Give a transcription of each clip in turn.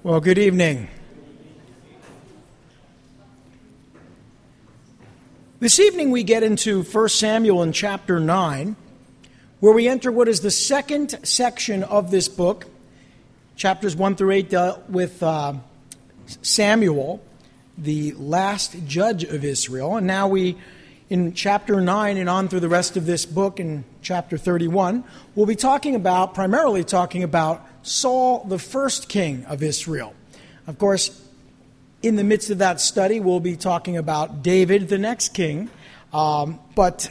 Well, good evening. This evening we get into 1 Samuel in chapter 9, where we enter what is the second section of this book. Chapters 1 through 8 dealt with Samuel, the last judge of Israel. And now in chapter 9 and on through the rest of this book in chapter 31, we'll be primarily talking about Saul, the first king of Israel. Of course, in the midst of that study, we'll be talking about David, the next king. But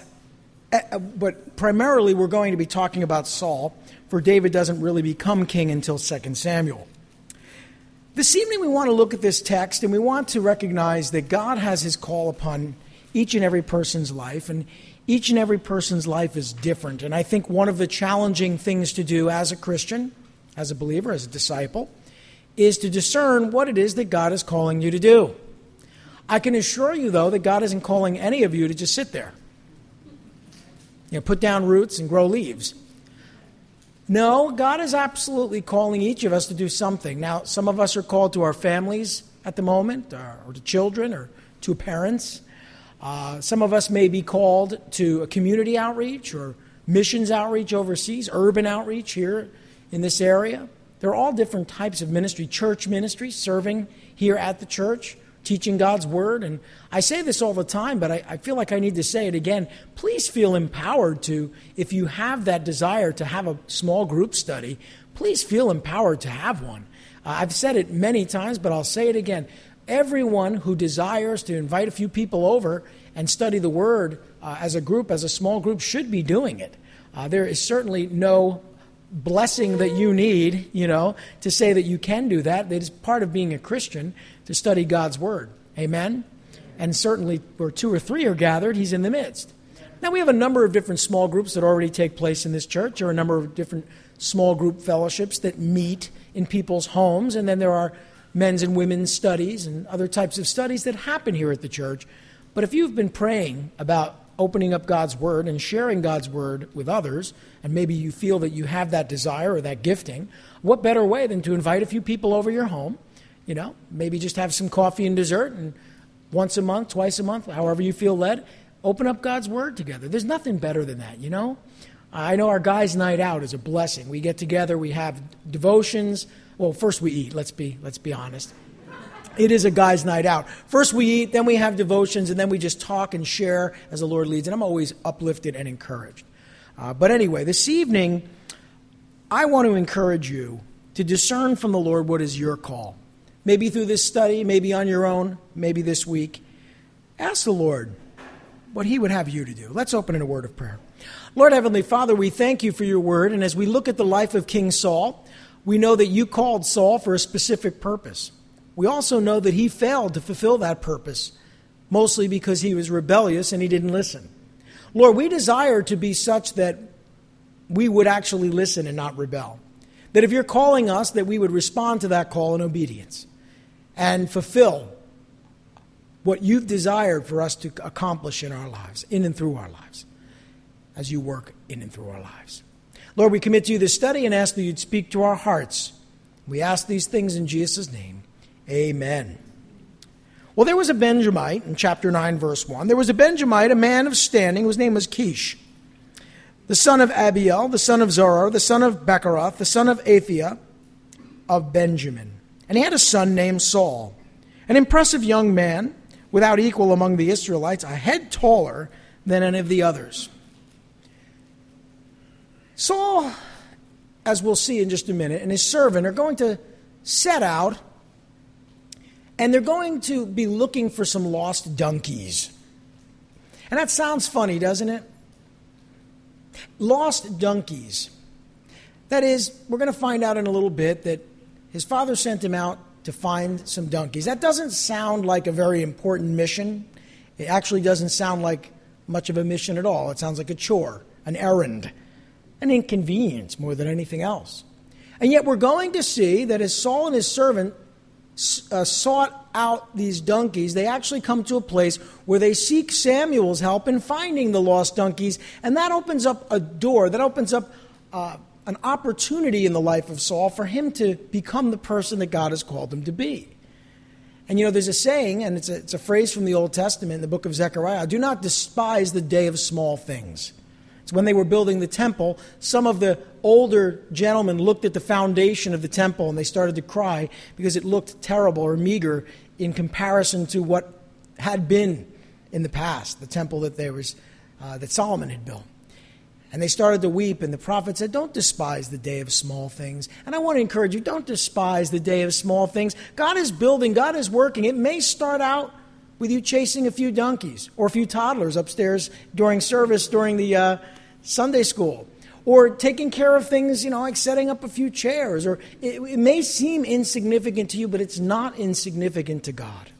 primarily, we're going to be talking about Saul, for David doesn't really become king until 2 Samuel. This evening, we want to look at this text, and we want to recognize that God has his call upon each and every person's life, and each and every person's life is different. And I think one of the challenging things to do as a Christian, as a believer, as a disciple, is to discern what it is that God is calling you to do. I can assure you, though, that God isn't calling any of you to just sit there. Put down roots and grow leaves. No, God is absolutely calling each of us to do something. Now, some of us are called to our families at the moment, or to children, or to parents. Some of us may be called to a community outreach or missions outreach overseas, urban outreach here in this area. There are all different types of ministry, church ministry, serving here at the church, teaching God's word. And I say this all the time, but I feel like I need to say it again. Please feel empowered to, if you have that desire to have a small group study, please feel empowered to have one. I've said it many times, but I'll say it again. Everyone who desires to invite a few people over and study the word as a group, as a small group, should be doing it. There is certainly no blessing that you need, to say that you can do that. It is part of being a Christian to study God's word. Amen? And certainly where 2 or 3 are gathered, he's in the midst. Now, we have a number of different small groups that already take place in this church. There are a number of different small group fellowships that meet in people's homes. And then there are men's and women's studies and other types of studies that happen here at the church. But if you've been praying about opening up God's word and sharing God's word with others, and maybe you feel that you have that desire or that gifting, what better way than to invite a few people over your home, maybe just have some coffee and dessert, and once a month, twice a month, however you feel led, open up God's word together. There's nothing better than that, I know our guys' night out is a blessing. We get together, we have devotions. Well, first we eat, let's be honest. It is a guy's night out. First we eat, then we have devotions, and then we just talk and share as the Lord leads. And I'm always uplifted and encouraged. But anyway, this evening, I want to encourage you to discern from the Lord what is your call. Maybe through this study, maybe on your own, maybe this week. Ask the Lord what he would have you to do. Let's open in a word of prayer. Lord Heavenly Father, we thank you for your word. And as we look at the life of King Saul, we know that you called Saul for a specific purpose. We also know that he failed to fulfill that purpose, mostly because he was rebellious and he didn't listen. Lord, we desire to be such that we would actually listen and not rebel. That if you're calling us, that we would respond to that call in obedience and fulfill what you've desired for us to accomplish in our lives, in and through our lives, as you work in and through our lives. Lord, we commit to you this study and ask that you'd speak to our hearts. We ask these things in Jesus' name. Amen. Well, there was a Benjamite in chapter 9, verse 1. There was a Benjamite, a man of standing, whose name was Kish, the son of Abiel, the son of Zorar, the son of Bechorath, the son of Aphiah of Benjamin. And he had a son named Saul, an impressive young man, without equal among the Israelites, a head taller than any of the others. Saul, as we'll see in just a minute, and his servant are going to set out, and they're going to be looking for some lost donkeys. And that sounds funny, doesn't it? Lost donkeys. That is, we're going to find out in a little bit that his father sent him out to find some donkeys. That doesn't sound like a very important mission. It actually doesn't sound like much of a mission at all. It sounds like a chore, an errand, an inconvenience more than anything else. And yet we're going to see that as Saul and his servant sought out these donkeys, they actually come to a place where they seek Samuel's help in finding the lost donkeys, and that opens up a door, that opens up an opportunity in the life of Saul for him to become the person that God has called him to be. And there's a saying, and it's a phrase from the Old Testament in the book of Zechariah, do not despise the day of small things. It's when they were building the temple, some of the older gentlemen looked at the foundation of the temple and they started to cry because it looked terrible or meager in comparison to what had been in the past, the temple that Solomon had built. And they started to weep, and the prophet said, don't despise the day of small things. And I want to encourage you, don't despise the day of small things. God is building, God is working. It may start out with you chasing a few donkeys or a few toddlers upstairs during service during the Sunday school, or taking care of things, like setting up a few chairs. Or it may seem insignificant to you, but it's not insignificant to God.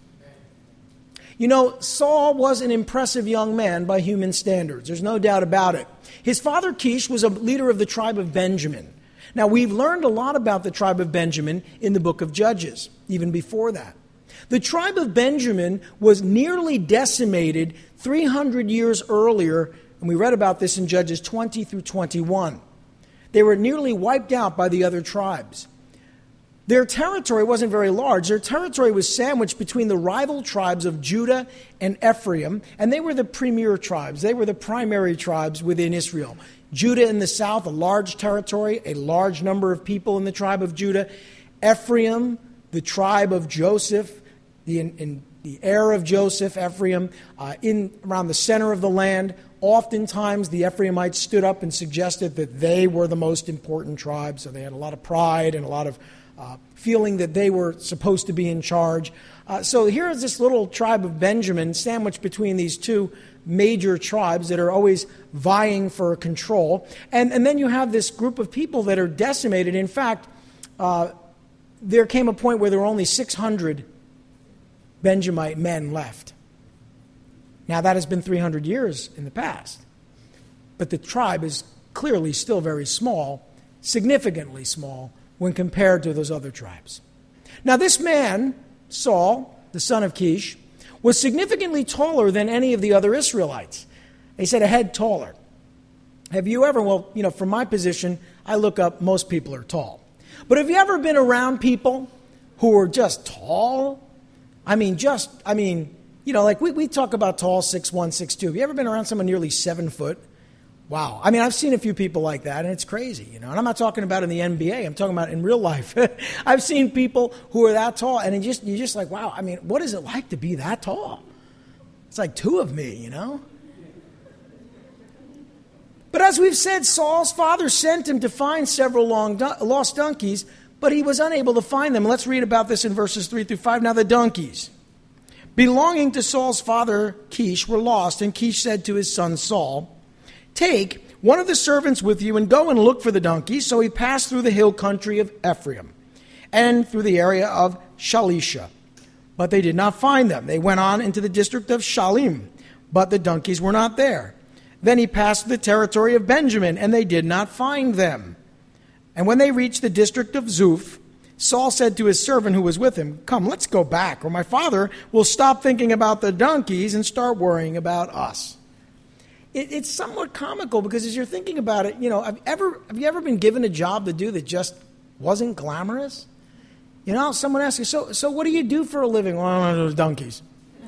Saul was an impressive young man by human standards. There's no doubt about it. His father Kish was a leader of the tribe of Benjamin. Now, we've learned a lot about the tribe of Benjamin in the book of Judges, even before that. The tribe of Benjamin was nearly decimated 300 years earlier, and we read about this in Judges 20 through 21. They were nearly wiped out by the other tribes. Their territory wasn't very large. Their territory was sandwiched between the rival tribes of Judah and Ephraim, and they were the premier tribes. They were the primary tribes within Israel. Judah in the south, a large territory, a large number of people in the tribe of Judah. Ephraim, the tribe of Joseph, the heir of Joseph, Ephraim, around the center of the land. Oftentimes, the Ephraimites stood up and suggested that they were the most important tribe, so they had a lot of pride and a lot of feeling that they were supposed to be in charge. So here is this little tribe of Benjamin sandwiched between these two major tribes that are always vying for control. And then you have this group of people that are decimated. In fact, there came a point where there were only 600 Benjamite men left. Now, that has been 300 years in the past. But the tribe is clearly still very small, significantly small, when compared to those other tribes. Now, this man, Saul, the son of Kish, was significantly taller than any of the other Israelites. They said a head taller. Have you ever, from my position, I look up, most people are tall. But have you ever been around people who are just tall? We talk about tall, 6'1", 6'2". Have you ever been around someone nearly 7 foot? Wow. I've seen a few people like that, and it's crazy, And I'm not talking about in the NBA. I'm talking about in real life. I've seen people who are that tall, and you're just like, wow, what is it like to be that tall? It's like 2 of me, But as we've said, Saul's father sent him to find several lost donkeys, but he was unable to find them. Let's read about this in verses 3 through 5. Now the donkeys belonging to Saul's father Kish were lost, and Kish said to his son Saul, take one of the servants with you and go and look for the donkeys. So he passed through the hill country of Ephraim and through the area of Shalisha. But they did not find them. They went on into the district of Shalim, but the donkeys were not there. Then he passed through the territory of Benjamin, and they did not find them. And when they reached the district of Zuph, Saul said to his servant who was with him, come, let's go back, or my father will stop thinking about the donkeys and start worrying about us. It's somewhat comical because as you're thinking about it, have you ever been given a job to do that just wasn't glamorous? Someone asks you, so what do you do for a living? Well, I don't know, donkeys.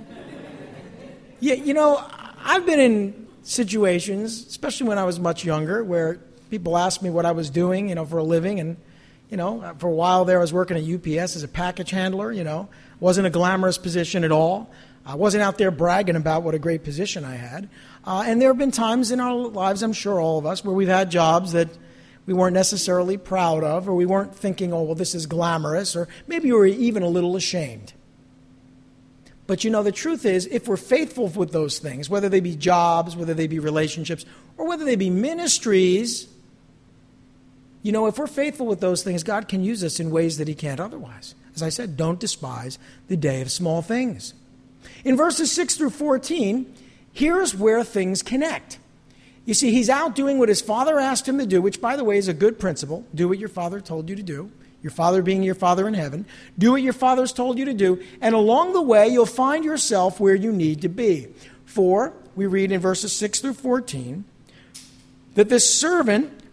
Yeah, I've been in situations, especially when I was much younger, where people asked me what I was doing, for a living. And, for a while there I was working at UPS as a package handler, wasn't a glamorous position at all. I wasn't out there bragging about what a great position I had. And there have been times in our lives, I'm sure all of us, where we've had jobs that we weren't necessarily proud of, or we weren't thinking, oh, well, this is glamorous, or maybe we were even a little ashamed. But the truth is, if we're faithful with those things, whether they be jobs, whether they be relationships, or whether they be ministries, if we're faithful with those things, God can use us in ways that he can't otherwise. As I said, don't despise the day of small things. In verses 6 through 14, here's where things connect. You see, he's out doing what his father asked him to do, which, by the way, is a good principle. Do what your father told you to do. Your father being your father in heaven. Do what your father's told you to do. And along the way, you'll find yourself where you need to be. For, we read in verses 6 through 14, that the servant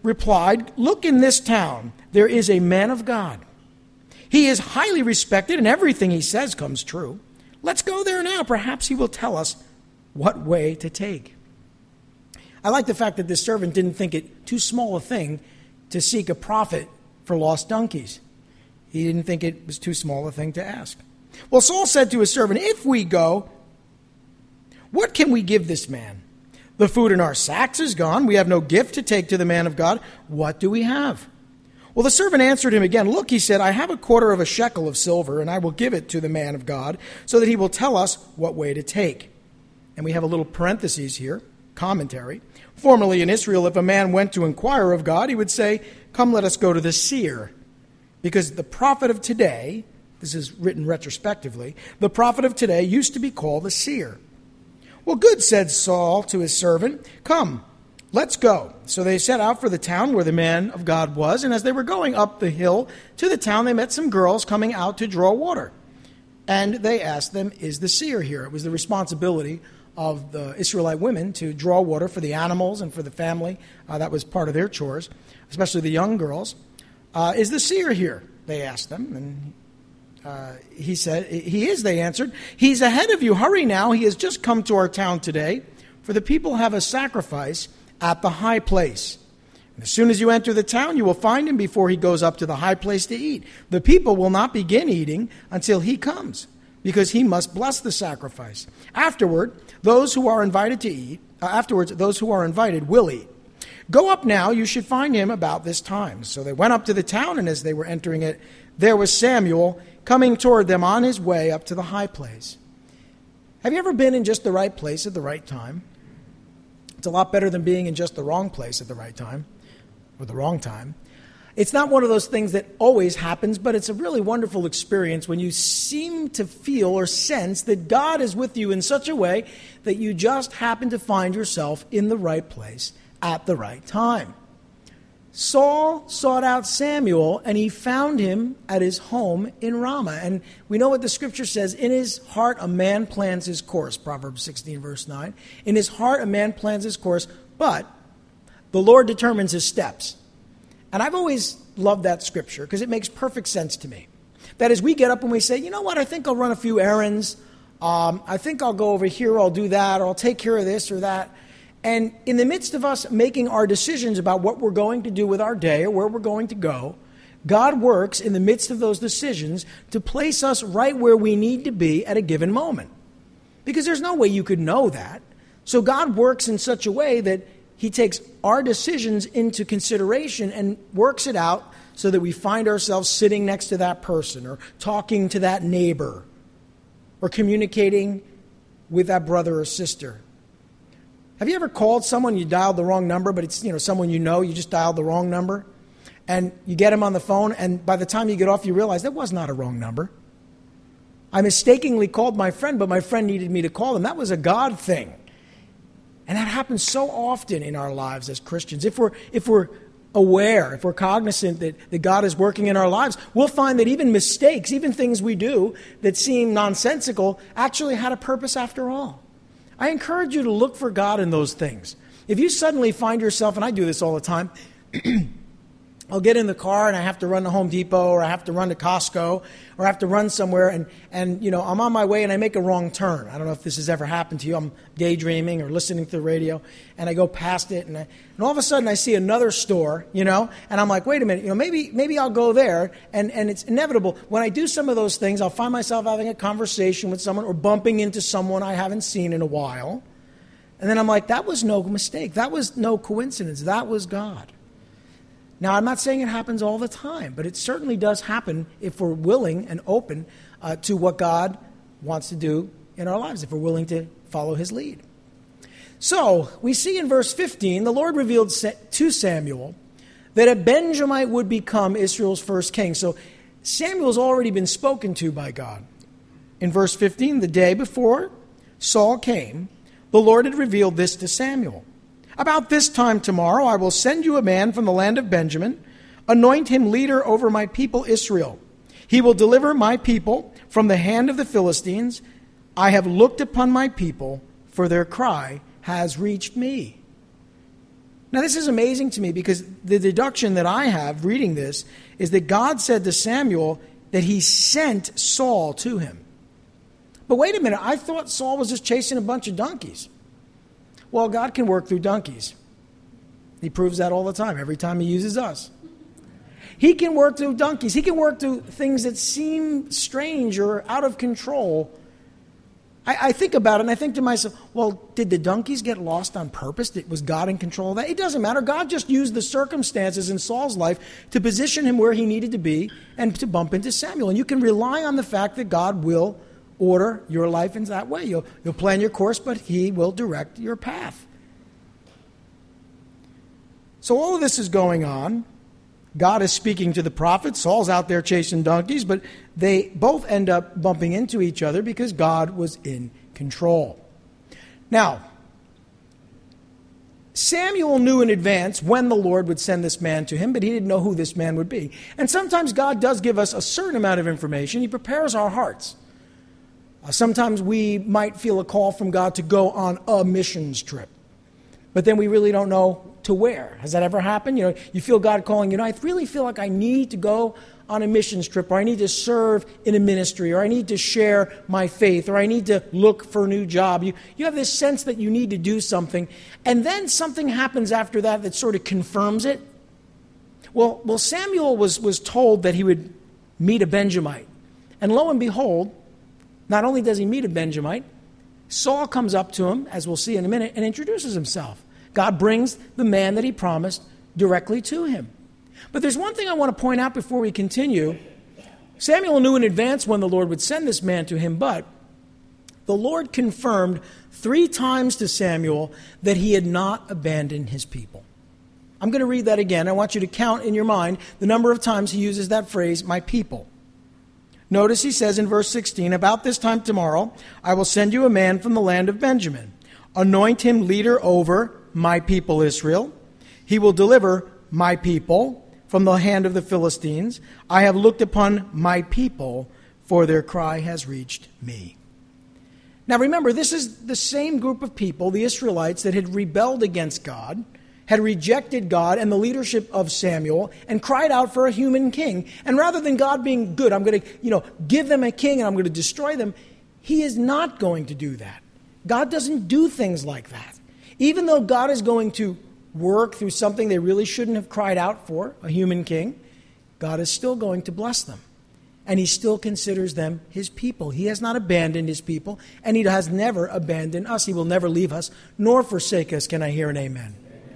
replied, "Look, in this town there is a man of God. He is highly respected, and everything he says comes true. Let's go there now. Perhaps he will tell us what way to take." I like the fact that this servant didn't think it too small a thing to seek a prophet for lost donkeys. He didn't think it was too small a thing to ask. Well, Saul said to his servant, "If we go, what can we give this man? The food in our sacks is gone. We have no gift to take to the man of God. What do we have?" Well, the servant answered him again. "Look," he said, "I have a quarter of a shekel of silver, and I will give it to the man of God, so that he will tell us what way to take." And we have a little parentheses here, commentary. Formerly in Israel, if a man went to inquire of God, he would say, "Come, let us go to the seer." Because the prophet of today, this is written retrospectively, the prophet of today used to be called a seer. "Well, good," said Saul to his servant. "Come, let's go." So they set out for the town where the man of God was, and as they were going up the hill to the town, they met some girls coming out to draw water. And they asked them, "Is the seer here?" It was the responsibility of the Israelite women to draw water for the animals and for the family. That was part of their chores, especially the young girls. "Is the seer here?" they asked them. And he said, "He is," they answered. "He's ahead of you. Hurry now. He has just come to our town today, for the people have a sacrifice at the high place. And as soon as you enter the town, you will find him before he goes up to the high place to eat. The people will not begin eating until he comes, because he must bless the sacrifice. Afterwards, those who are invited will eat. Go up now, you should find him about this time." So they went up to the town, and as they were entering it, there was Samuel coming toward them on his way up to the high place. Have you ever been in just the right place at the right time? It's a lot better than being in just the wrong place at the right time, or the wrong time. It's not one of those things that always happens, but it's a really wonderful experience when you seem to feel or sense that God is with you in such a way that you just happen to find yourself in the right place at the right time. Saul sought out Samuel, and he found him at his home in Ramah. And we know what the scripture says, "In his heart a man plans his course," Proverbs 16, verse 9. In his heart a man plans his course, but the Lord determines his steps. And I've always loved that scripture because it makes perfect sense to me. That is, we get up and we say, "You know what, I think I'll run a few errands. I think I'll go over here, I'll do that, or I'll take care of this or that." And in the midst of us making our decisions about what we're going to do with our day or where we're going to go, God works in the midst of those decisions to place us right where we need to be at a given moment. Because there's no way you could know that. So God works in such a way that he takes our decisions into consideration and works it out so that we find ourselves sitting next to that person or talking to that neighbor or communicating with that brother or sister. Have you ever called someone, you dialed the wrong number, but it's someone you just dialed the wrong number, and you get him on the phone, and by the time you get off, you realize that was not a wrong number. I mistakenly called my friend, but my friend needed me to call him. That was a God thing. And that happens so often in our lives as Christians. If we're aware, if we're cognizant that God is working in our lives, we'll find that even mistakes, even things we do that seem nonsensical, actually had a purpose after all. I encourage you to look for God in those things. If you suddenly find yourself, and I do this all the time, I'll get in the car and I have to run to Home Depot or I have to run to Costco or I have to run somewhere and I'm on my way and I make a wrong turn. I don't know if this has ever happened to you. I'm daydreaming or listening to the radio and I go past it and all of a sudden I see another store, and I'm like, wait a minute, maybe I'll go there and it's inevitable. When I do some of those things, I'll find myself having a conversation with someone or bumping into someone I haven't seen in a while. And then I'm like, that was no mistake. That was no coincidence. That was God. Now, I'm not saying it happens all the time, but it certainly does happen if we're willing and open to what God wants to do in our lives, if we're willing to follow his lead. So, we see in verse 15, the Lord revealed to Samuel that a Benjamite would become Israel's first king. So, Samuel's already been spoken to by God. In verse 15, the day before Saul came, the Lord had revealed this to Samuel. About this time tomorrow, I will send you a man from the land of Benjamin, anoint him leader over my people Israel. He will deliver my people from the hand of the Philistines. I have looked upon my people, for their cry has reached me. Now, this is amazing to me because the deduction that I have reading this is that God said to Samuel that he sent Saul to him. But wait a minute, I thought Saul was just chasing a bunch of donkeys. Well, God can work through donkeys. He proves that all the time, every time he uses us. He can work through donkeys. He can work through things that seem strange or out of control. I think about it and I think to myself, well, did the donkeys get lost on purpose? Was God in control of that? It doesn't matter. God just used the circumstances in Saul's life to position him where he needed to be and to bump into Samuel. And you can rely on the fact that God will order your life in that way. You'll plan your course, but he will direct your path. So all of this is going on. God is speaking to the prophet. Saul's out there chasing donkeys, but they both end up bumping into each other because God was in control. Now, Samuel knew in advance when the Lord would send this man to him, but he didn't know who this man would be. And sometimes God does give us a certain amount of information. He prepares our hearts. Sometimes we might feel a call from God to go on a missions trip, but then we really don't know to where. Has that ever happened? You feel God calling, I really feel like I need to go on a missions trip, or I need to serve in a ministry, or I need to share my faith, or I need to look for a new job. You have this sense that you need to do something, and then something happens after that sort of confirms it. Well, Samuel was told that he would meet a Benjamite. And lo and behold, not only does he meet a Benjamite, Saul comes up to him, as we'll see in a minute, and introduces himself. God brings the man that he promised directly to him. But there's one thing I want to point out before we continue. Samuel knew in advance when the Lord would send this man to him, but the Lord confirmed 3 times to Samuel that he had not abandoned his people. I'm going to read that again. I want you to count in your mind the number of times he uses that phrase, my people. Notice he says in verse 16, about this time tomorrow, I will send you a man from the land of Benjamin. Anoint him leader over my people Israel. He will deliver my people from the hand of the Philistines. I have looked upon my people, for their cry has reached me. Now remember, this is the same group of people, the Israelites, that had rebelled against God, had rejected God and the leadership of Samuel, and cried out for a human king. And rather than God being good, I'm going to give them a king and I'm going to destroy them, he is not going to do that. God doesn't do things like that. Even though God is going to work through something they really shouldn't have cried out for, a human king, God is still going to bless them. And he still considers them his people. He has not abandoned his people, and he has never abandoned us. He will never leave us, nor forsake us. Can I hear an amen?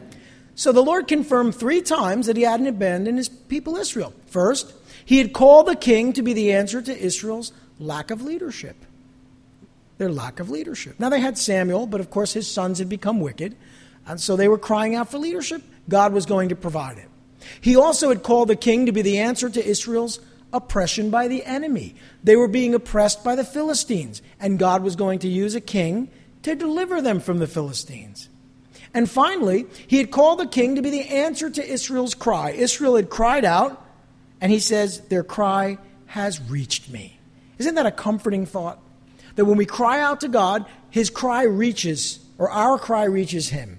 So the Lord confirmed 3 times that he hadn't abandoned his people Israel. First, he had called the king to be the answer to Israel's lack of leadership. Their lack of leadership. Now they had Samuel, but of course his sons had become wicked, and so they were crying out for leadership. God was going to provide it. He also had called the king to be the answer to Israel's oppression by the enemy. They were being oppressed by the Philistines, and God was going to use a king to deliver them from the Philistines. And finally, he had called the king to be the answer to Israel's cry. Israel had cried out, and he says, their cry has reached me. Isn't that a comforting thought? That when we cry out to God, his cry reaches, or our cry reaches him.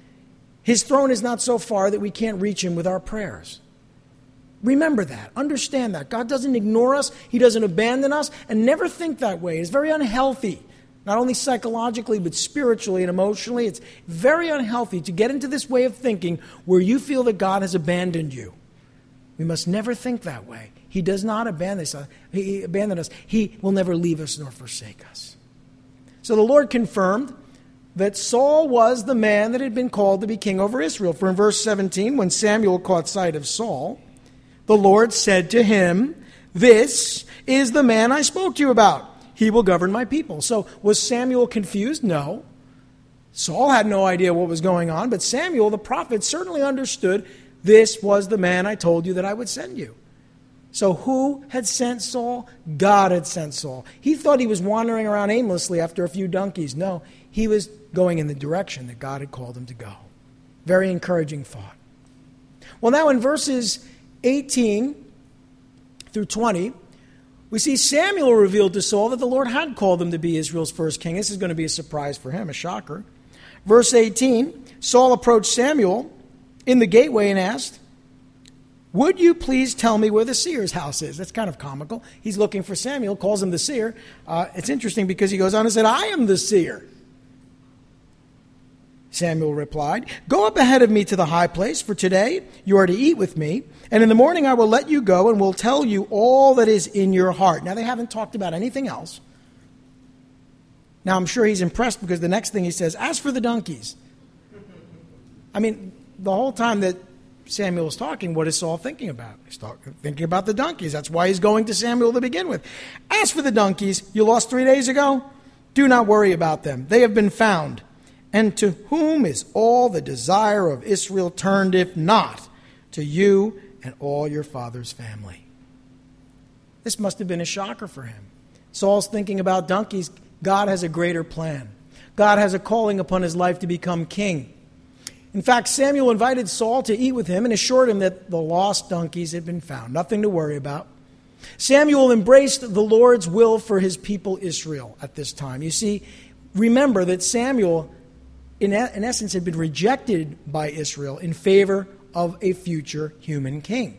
His throne is not so far that we can't reach him with our prayers. Remember that. Understand that. God doesn't ignore us. He doesn't abandon us. And never think that way. It's very unhealthy. Not only psychologically, but spiritually and emotionally. It's very unhealthy to get into this way of thinking where you feel that God has abandoned you. We must never think that way. He does not abandon us. He will never leave us nor forsake us. So the Lord confirmed that Saul was the man that had been called to be king over Israel. For in verse 17, when Samuel caught sight of Saul, the Lord said to him, this is the man I spoke to you about. He will govern my people. So was Samuel confused? No. Saul had no idea what was going on, but Samuel, the prophet, certainly understood this was the man I told you that I would send you. So who had sent Saul? God had sent Saul. He thought he was wandering around aimlessly after a few donkeys. No, he was going in the direction that God had called him to go. Very encouraging thought. Well, now in verses 18 through 20, we see Samuel revealed to Saul that the Lord had called him to be Israel's first king. This is going to be a surprise for him, a shocker. Verse 18, Saul approached Samuel in the gateway and asked, "Would you please tell me where the seer's house is?" That's kind of comical. He's looking for Samuel, calls him the seer. It's interesting because he goes on and said, "I am the seer." Samuel replied, "Go up ahead of me to the high place, for today you are to eat with me, and in the morning I will let you go and will tell you all that is in your heart." Now, they haven't talked about anything else. Now, I'm sure he's impressed because the next thing he says, "As for the donkeys." I mean, the whole time that Samuel is talking, what is Saul thinking about? He's thinking about the donkeys. That's why he's going to Samuel to begin with. "As for the donkeys you lost 3 days ago, do not worry about them. They have been found. And to whom is all the desire of Israel turned, if not to you and all your father's family?" This must have been a shocker for him. Saul's thinking about donkeys. God has a greater plan. God has a calling upon his life to become king. In fact, Samuel invited Saul to eat with him and assured him that the lost donkeys had been found. Nothing to worry about. Samuel embraced the Lord's will for his people Israel at this time. You see, remember that Samuel, in essence, had been rejected by Israel in favor of a future human king.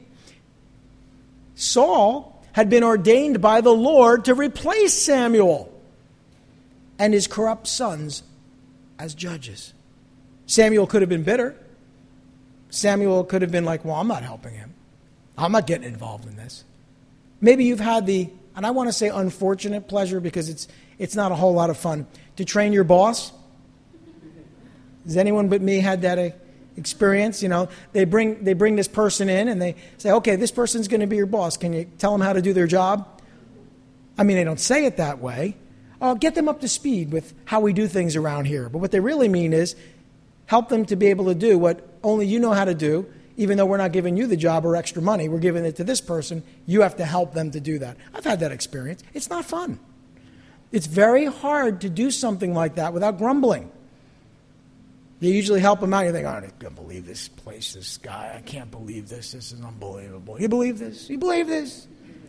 Saul had been ordained by the Lord to replace Samuel and his corrupt sons as judges. Samuel could have been bitter. Samuel could have been like, "Well, I'm not helping him. I'm not getting involved in this." Maybe you've had the, and I want to say unfortunate pleasure because it's not a whole lot of fun, to train your boss. Has anyone but me had that experience? You know, they bring this person in and they say, "Okay, this person's going to be your boss. Can you tell them how to do their job?" I mean, they don't say it that way. "Oh, get them up to speed with how we do things around here." But what they really mean is help them to be able to do what only you know how to do, even though we're not giving you the job or extra money. We're giving it to this person. You have to help them to do that. I've had that experience. It's not fun. It's very hard to do something like that without grumbling. You usually help them out. You think, "Oh, I can't believe this place, this guy. I can't believe this. This is unbelievable. You believe this? You believe this?"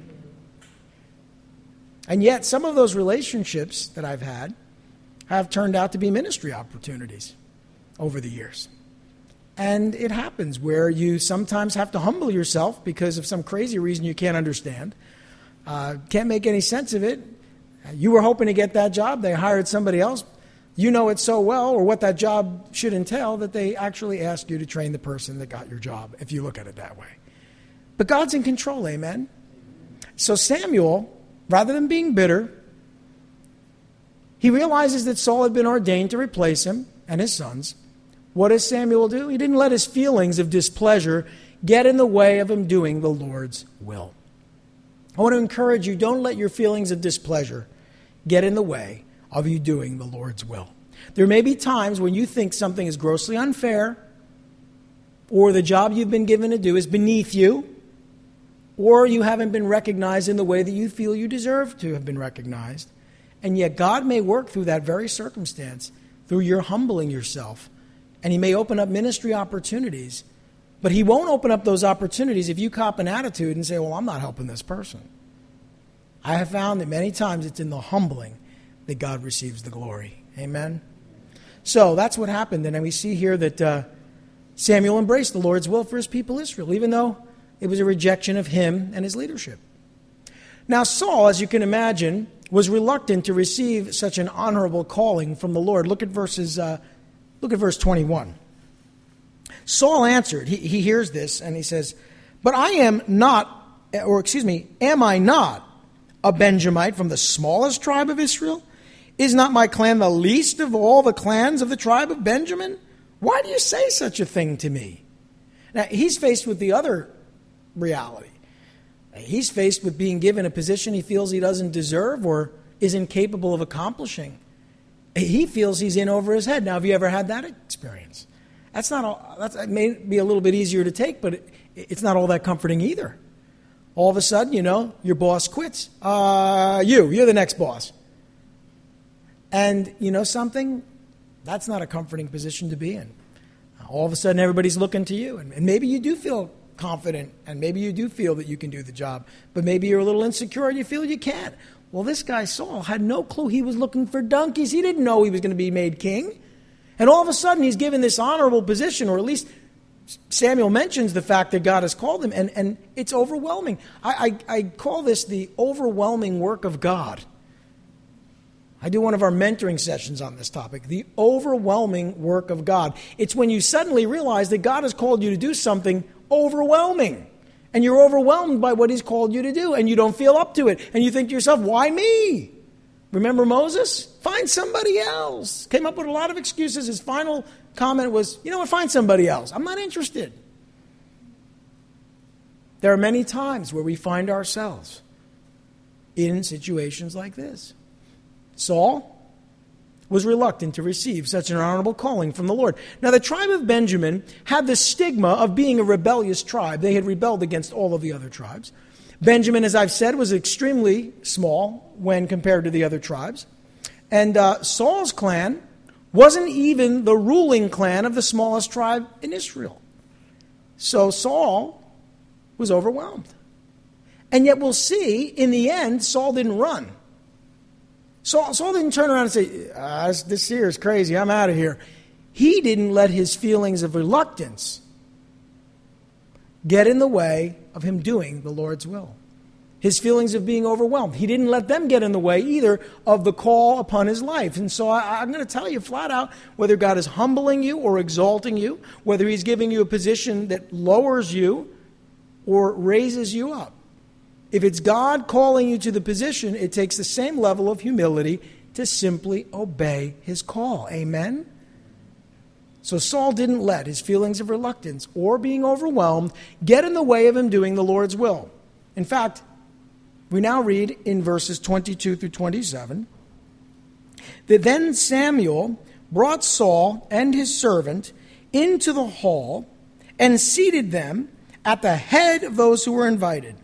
And yet, some of those relationships that I've had have turned out to be ministry opportunities over the years. And it happens where you sometimes have to humble yourself because of some crazy reason you can't understand. Can't make any sense of it. You were hoping to get that job. They hired somebody else. You know it so well, or what that job should entail, that they actually ask you to train the person that got your job, if you look at it that way. But God's in control, amen? So Samuel, rather than being bitter, he realizes that Saul had been ordained to replace him and his sons. What does Samuel do? He didn't let his feelings of displeasure get in the way of him doing the Lord's will. I want to encourage you, don't let your feelings of displeasure get in the way of you doing the Lord's will. There may be times when you think something is grossly unfair, or the job you've been given to do is beneath you, or you haven't been recognized in the way that you feel you deserve to have been recognized. And yet God may work through that very circumstance, through your humbling yourself. And he may open up ministry opportunities, but he won't open up those opportunities if you cop an attitude and say, "Well, I'm not helping this person." I have found that many times it's in the humbling that God receives the glory. Amen? So that's what happened. And we see here that Samuel embraced the Lord's will for his people Israel, even though it was a rejection of him and his leadership. Now Saul, as you can imagine, was reluctant to receive such an honorable calling from the Lord. Look at verse 21. Saul answered, he hears this, and he says, "But am I not a Benjamite from the smallest tribe of Israel? Is not my clan the least of all the clans of the tribe of Benjamin? Why do you say such a thing to me?" Now, he's faced with the other reality. He's faced with being given a position he feels he doesn't deserve or is incapable of accomplishing. He feels he's in over his head. Now, have you ever had that experience? It may be a little bit easier to take, but it's not all that comforting either. All of a sudden, your boss quits. You're the next boss. And you know something? That's not a comforting position to be in. All of a sudden, everybody's looking to you. And maybe you do feel confident, and maybe you do feel that you can do the job. But maybe you're a little insecure and you feel you can't. Well, this guy, Saul, had no clue he was looking for donkeys. He didn't know he was going to be made king. And all of a sudden, he's given this honorable position, or at least Samuel mentions the fact that God has called him, and it's overwhelming. I call this the overwhelming work of God. I do one of our mentoring sessions on this topic, the overwhelming work of God. It's when you suddenly realize that God has called you to do something overwhelming, and you're overwhelmed by what he's called you to do, and you don't feel up to it, and you think to yourself, why me? Remember Moses? Find somebody else. Came up with a lot of excuses. His final comment was, you know what, find somebody else. I'm not interested. There are many times where we find ourselves in situations like this. Saul was reluctant to receive such an honorable calling from the Lord. Now, the tribe of Benjamin had the stigma of being a rebellious tribe. They had rebelled against all of the other tribes. Benjamin, as I've said, was extremely small when compared to the other tribes. And Saul's clan wasn't even the ruling clan of the smallest tribe in Israel. So Saul was overwhelmed. And yet we'll see, in the end, Saul didn't run. Saul didn't turn around and say, this here is crazy, I'm out of here. He didn't let his feelings of reluctance get in the way of him doing the Lord's will. His feelings of being overwhelmed. He didn't let them get in the way either of the call upon his life. And so I'm going to tell you flat out, whether God is humbling you or exalting you, whether he's giving you a position that lowers you or raises you up, if it's God calling you to the position, it takes the same level of humility to simply obey his call. Amen? So Saul didn't let his feelings of reluctance or being overwhelmed get in the way of him doing the Lord's will. In fact, we now read in verses 22 through 27 that then Samuel brought Saul and his servant into the hall and seated them at the head of those who were invited,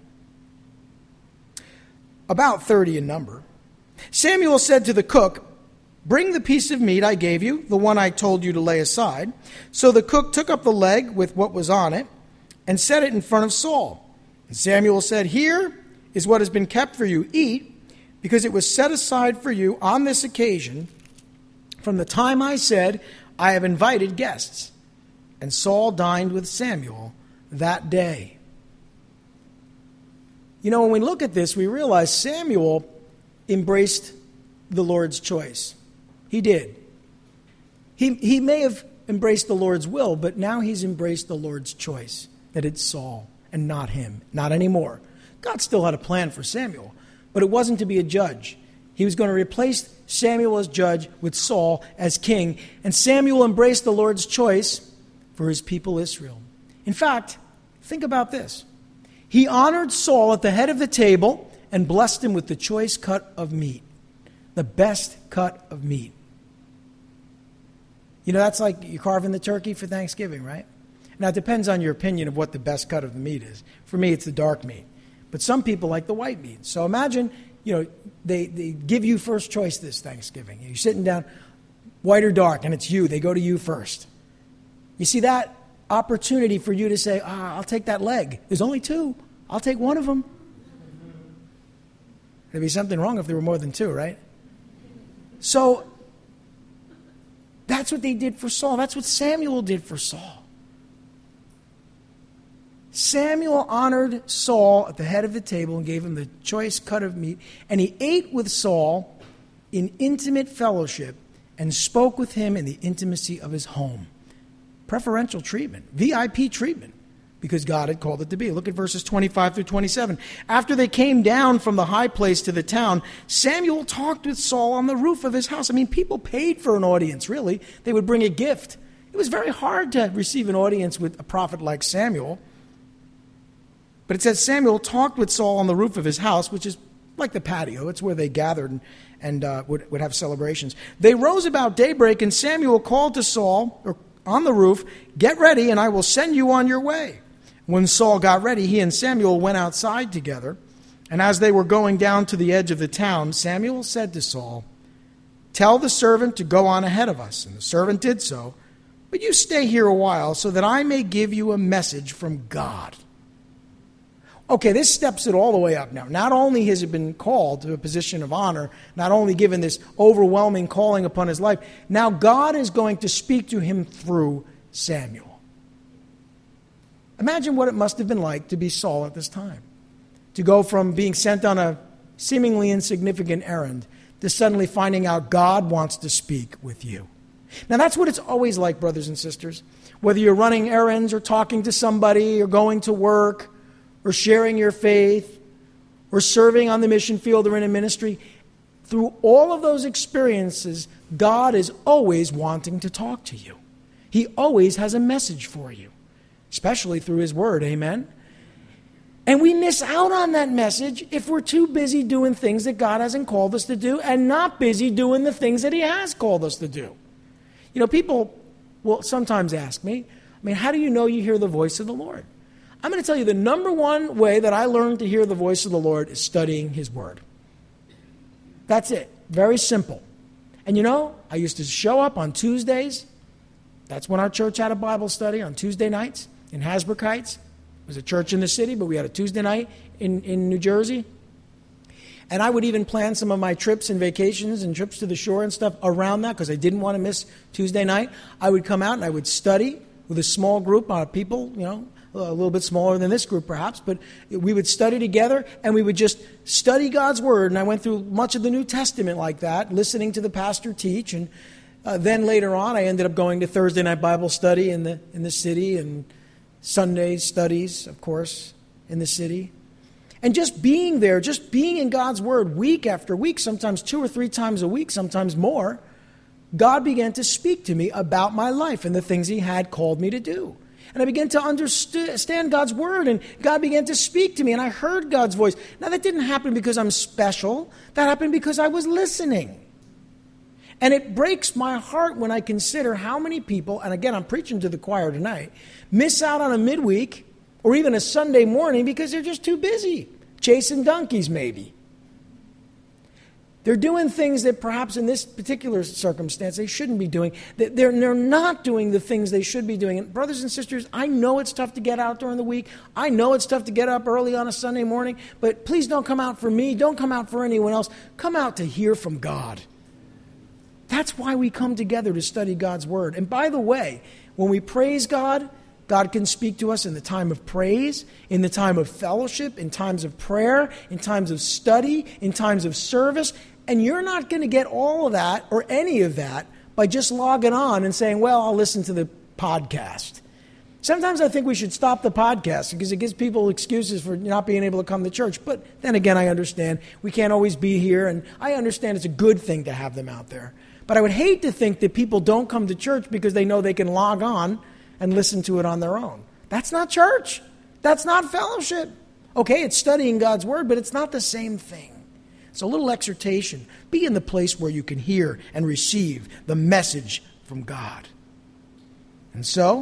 about 30 in number. Samuel said to the cook, "Bring the piece of meat I gave you, the one I told you to lay aside." So the cook took up the leg with what was on it and set it in front of Saul. And Samuel said, "Here is what has been kept for you. Eat, because it was set aside for you on this occasion from the time I said, I have invited guests." And Saul dined with Samuel that day. You know, when we look at this, we realize Samuel embraced the Lord's choice. He did. He may have embraced the Lord's will, but now he's embraced the Lord's choice, that it's Saul and not him, not anymore. God still had a plan for Samuel, but it wasn't to be a judge. He was going to replace Samuel as judge with Saul as king, and Samuel embraced the Lord's choice for his people Israel. In fact, think about this. He honored Saul at the head of the table and blessed him with the choice cut of meat, the best cut of meat. You know, that's like you carving the turkey for Thanksgiving, right? Now, it depends on your opinion of what the best cut of the meat is. For me, it's the dark meat. But some people like the white meat. So imagine, you know, they give you first choice this Thanksgiving. You're sitting down, white or dark, and it's you. They go to you first. You see that opportunity for you to say, I'll take that leg. There's only two. I'll take one of them. There'd be something wrong if there were more than two, right? So that's what they did for Saul. That's what Samuel did for Saul. Samuel honored Saul at the head of the table and gave him the choice cut of meat. And he ate with Saul in intimate fellowship and spoke with him in the intimacy of his home. Preferential treatment, VIP treatment, because God had called it to be. Look at verses 25 through 27. After they came down from the high place to the town, Samuel talked with Saul on the roof of his house. I mean, people paid for an audience, really. They would bring a gift. It was very hard to receive an audience with a prophet like Samuel. But it says Samuel talked with Saul on the roof of his house, which is like the patio. It's where they gathered and would have celebrations. They rose about daybreak, and Samuel called to Saul, on the roof, "Get ready, and I will send you on your way." When Saul got ready, he and Samuel went outside together. And as they were going down to the edge of the town, Samuel said to Saul, "Tell the servant to go on ahead of us." And the servant did so. "But you stay here a while so that I may give you a message from God." Okay, this steps it all the way up now. Not only has he been called to a position of honor, not only given this overwhelming calling upon his life, now God is going to speak to him through Samuel. Imagine what it must have been like to be Saul at this time. To go from being sent on a seemingly insignificant errand to suddenly finding out God wants to speak with you. Now that's what it's always like, brothers and sisters. Whether you're running errands or talking to somebody or going to work or sharing your faith or serving on the mission field or in a ministry, through all of those experiences, God is always wanting to talk to you. He always has a message for you, especially through His Word, amen? And we miss out on that message if we're too busy doing things that God hasn't called us to do and not busy doing the things that He has called us to do. You know, people will sometimes ask me, how do you know you hear the voice of the Lord? I'm going to tell you the number one way that I learned to hear the voice of the Lord is studying His Word. That's it. Very simple. And you know, I used to show up on Tuesdays. That's when our church had a Bible study, on Tuesday nights in Hasbrook Heights. It was a church in the city, but we had a Tuesday night in New Jersey. And I would even plan some of my trips and vacations and trips to the shore and stuff around that because I didn't want to miss Tuesday night. I would come out and I would study with a small group of people, you know, a little bit smaller than this group perhaps, but we would study together and we would just study God's Word. And I went through much of the New Testament like that, listening to the pastor teach. And then later on, I ended up going to Thursday night Bible study in the city and Sunday studies, of course, in the city. And just being there, just being in God's Word week after week, sometimes 2 or 3 times a week, sometimes more, God began to speak to me about my life and the things He had called me to do. And I began to understand God's Word, and God began to speak to me, and I heard God's voice. Now, that didn't happen because I'm special. That happened because I was listening. And it breaks my heart when I consider how many people, and again, I'm preaching to the choir tonight, miss out on a midweek or even a Sunday morning because they're just too busy, chasing donkeys maybe. They're doing things that perhaps in this particular circumstance they shouldn't be doing. They're not doing the things they should be doing. And brothers and sisters, I know it's tough to get out during the week. I know it's tough to get up early on a Sunday morning. But please don't come out for me. Don't come out for anyone else. Come out to hear from God. That's why we come together to study God's Word. And by the way, when we praise God, God can speak to us in the time of praise, in the time of fellowship, in times of prayer, in times of study, in times of service. And you're not going to get all of that or any of that by just logging on and saying, well, I'll listen to the podcast. Sometimes I think we should stop the podcast because it gives people excuses for not being able to come to church. But then again, I understand we can't always be here, and I understand it's a good thing to have them out there. But I would hate to think that people don't come to church because they know they can log on and listen to it on their own. That's not church. That's not fellowship. Okay, it's studying God's Word, but it's not the same thing. So a little exhortation. Be in the place where you can hear and receive the message from God. And so,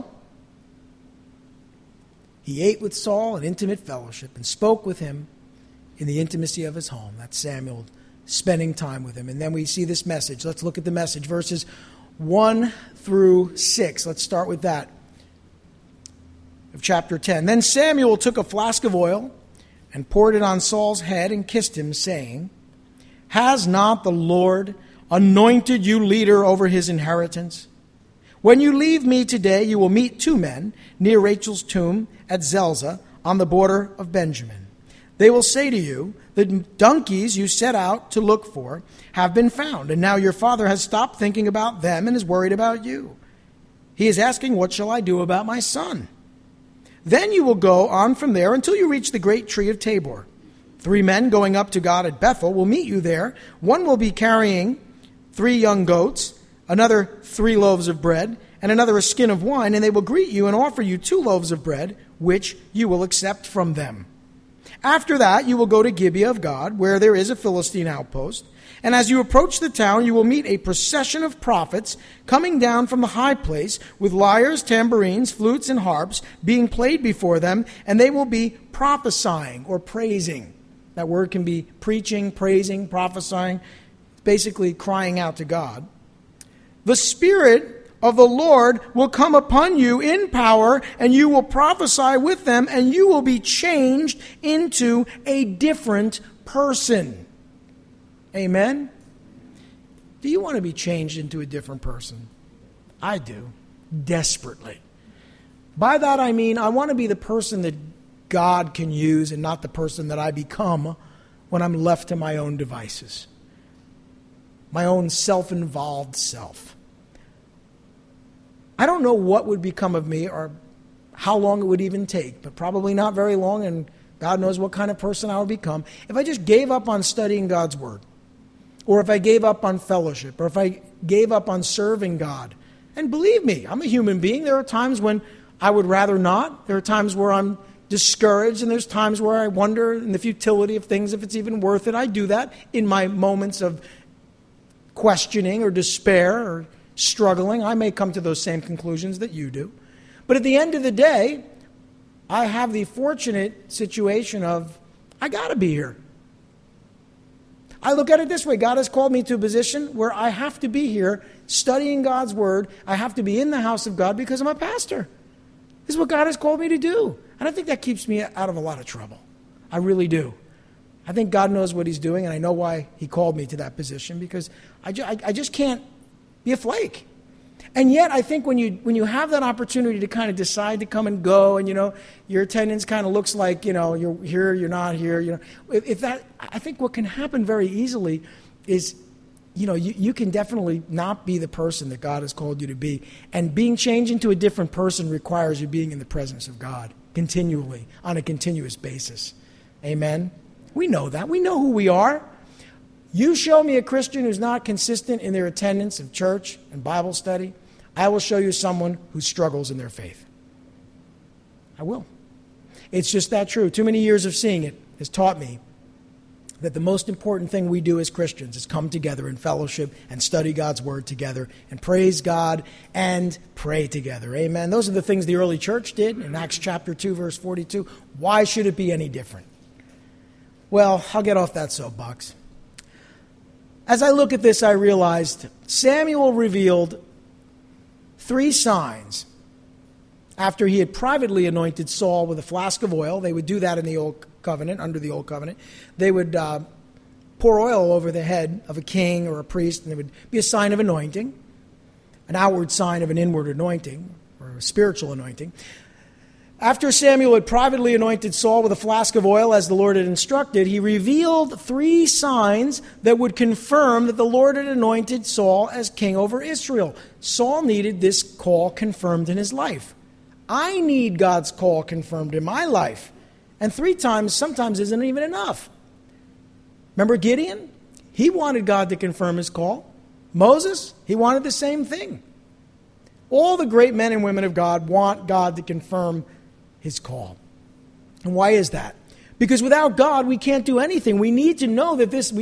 he ate with Saul in intimate fellowship and spoke with him in the intimacy of his home. That's Samuel spending time with him. And then we see this message. Let's look at the message. Verses 1 through 6. Let's start with that. Of chapter 10. Then Samuel took a flask of oil and poured it on Saul's head and kissed him, saying, Has not the Lord anointed you leader over his inheritance? When you leave me today, you will meet 2 men near Rachel's tomb at Zelzah on the border of Benjamin. They will say to you, the donkeys you set out to look for have been found, and now your father has stopped thinking about them and is worried about you. He is asking, what shall I do about my son? Then you will go on from there until you reach the great tree of Tabor. 3 men going up to God at Bethel will meet you there. One will be carrying 3 young goats, another 3 loaves of bread, and another a skin of wine, and they will greet you and offer you 2 loaves of bread, which you will accept from them. After that, you will go to Gibeah of God, where there is a Philistine outpost. And as you approach the town, you will meet a procession of prophets coming down from the high place with lyres, tambourines, flutes, and harps being played before them, and they will be prophesying or praising. That word can be preaching, praising, prophesying, basically crying out to God. The Spirit of the Lord will come upon you in power, and you will prophesy with them, and you will be changed into a different person. Amen? Do you want to be changed into a different person? I do, desperately. By that I mean I want to be the person that God can use and not the person that I become when I'm left to my own devices, my own self-involved self. I don't know what would become of me or how long it would even take, but probably not very long, and God knows what kind of person I would become if I just gave up on studying God's Word, or if I gave up on fellowship, or if I gave up on serving God. And believe me, I'm a human being. There are times when I would rather not. There are times where I'm discouraged, and there's times where I wonder in the futility of things, if it's even worth it. I do that in my moments of questioning or despair or struggling. I may come to those same conclusions that you do. But at the end of the day, I have the fortunate situation of, I got to be here. I look at it this way. God has called me to a position where I have to be here studying God's Word. I have to be in the house of God because I'm a pastor. This is what God has called me to do. And I think that keeps me out of a lot of trouble. I really do. I think God knows what He's doing, and I know why He called me to that position, because I just can't be a flake. And yet, I think when you have that opportunity to kind of decide to come and go, and your attendance kind of looks like you're here, you're not here. If that, I think what can happen very easily is you can definitely not be the person that God has called you to be, and being changed into a different person requires you being in the presence of God continually on a continuous basis. Amen. We know that. We know who we are. You show me a Christian who's not consistent in their attendance of church and Bible study, I will show you someone who struggles in their faith. I will. It's just that true. Too many years of seeing it has taught me that the most important thing we do as Christians is come together in fellowship and study God's Word together and praise God and pray together. Amen. Those are the things the early church did in Acts chapter 2, verse 42. Why should it be any different? Well, I'll get off that soapbox. As I look at this, I realized Samuel revealed 3 signs after he had privately anointed Saul with a flask of oil. They would do that in the Old Covenant, under the Old Covenant. They would pour oil over the head of a king or a priest, and it would be a sign of anointing, an outward sign of an inward anointing, or a spiritual anointing. After Samuel had privately anointed Saul with a flask of oil as the Lord had instructed, he revealed 3 signs that would confirm that the Lord had anointed Saul as king over Israel. Saul needed this call confirmed in his life. I need God's call confirmed in my life. And 3 times sometimes isn't even enough. Remember Gideon? He wanted God to confirm his call. Moses, he wanted the same thing. All the great men and women of God want God to confirm His call. And why is that? Because without God, we can't do anything. We need to know that this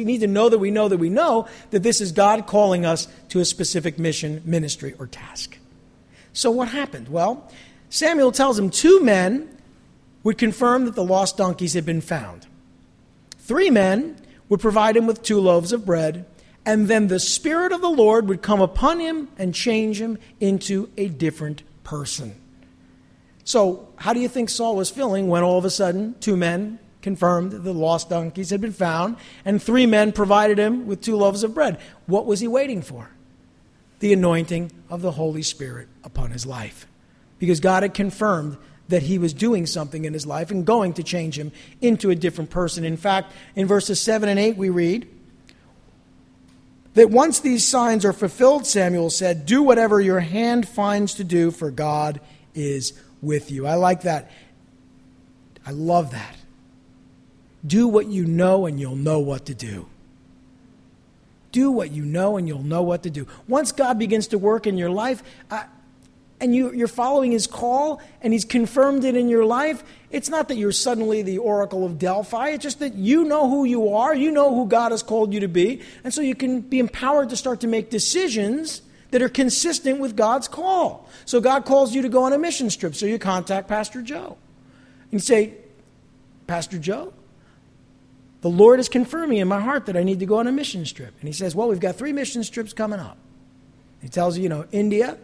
is God calling us to a specific mission, ministry, or task. So what happened? Well, Samuel tells him 2 men would confirm that the lost donkeys had been found. 3 men would provide him with 2 loaves of bread, and then the Spirit of the Lord would come upon him and change him into a different person. So how do you think Saul was feeling when all of a sudden 2 men confirmed that the lost donkeys had been found and 3 men provided him with 2 loaves of bread? What was he waiting for? The anointing of the Holy Spirit upon his life. Because God had confirmed that he was doing something in his life and going to change him into a different person. In fact, in verses 7 and 8 we read that once these signs are fulfilled, Samuel said, "Do whatever your hand finds to do, for God is with you." I like that. I love that. Do what you know and you'll know what to do. Do what you know and you'll know what to do. Once God begins to work in your life, and you're following His call, and He's confirmed it in your life, it's not that you're suddenly the Oracle of Delphi. It's just that you know who you are. You know who God has called you to be. And so you can be empowered to start to make decisions that are consistent with God's call. So God calls you to go on a mission trip. So you contact Pastor Joe. And you say, "Pastor Joe, the Lord is confirming in my heart that I need to go on a mission trip." And he says, "Well, we've got 3 mission trips coming up." He tells you, India,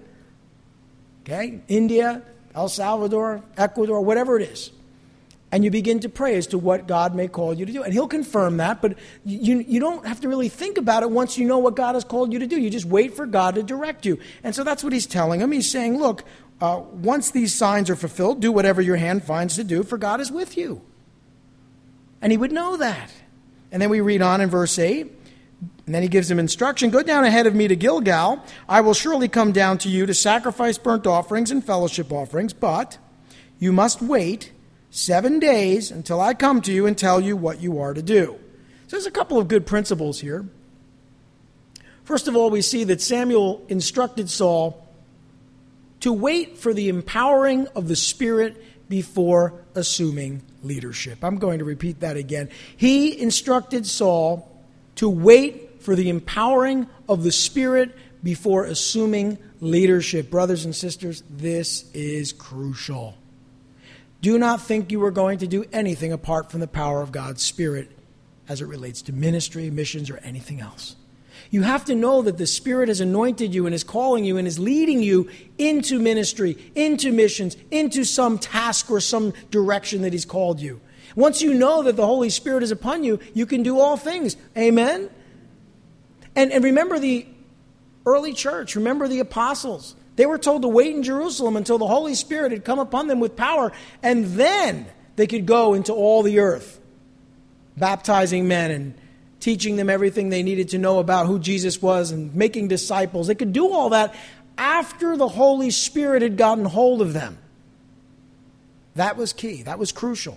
India, El Salvador, Ecuador, whatever it is. And you begin to pray as to what God may call you to do. And He'll confirm that, but you don't have to really think about it once you know what God has called you to do. You just wait for God to direct you. And so that's what he's telling him. He's saying, look, once these signs are fulfilled, do whatever your hand finds to do, for God is with you. And he would know that. And then we read on in verse 8, and then he gives him instruction, go down ahead of me to Gilgal. I will surely come down to you to sacrifice burnt offerings and fellowship offerings, but you must wait 7 days until I come to you and tell you what you are to do. So there's a couple of good principles here. First of all, we see that Samuel instructed Saul to wait for the empowering of the Spirit before assuming leadership. I'm going to repeat that again. He instructed Saul to wait for the empowering of the Spirit before assuming leadership. Brothers and sisters, this is crucial. Do not think you are going to do anything apart from the power of God's Spirit as it relates to ministry, missions, or anything else. You have to know that the Spirit has anointed you and is calling you and is leading you into ministry, into missions, into some task or some direction that he's called you. Once you know that the Holy Spirit is upon you, you can do all things. Amen? And remember the early church. Remember the apostles. They were told to wait in Jerusalem until the Holy Spirit had come upon them with power, and then they could go into all the earth, baptizing men and teaching them everything they needed to know about who Jesus was and making disciples. They could do all that after the Holy Spirit had gotten hold of them. That was key. That was crucial.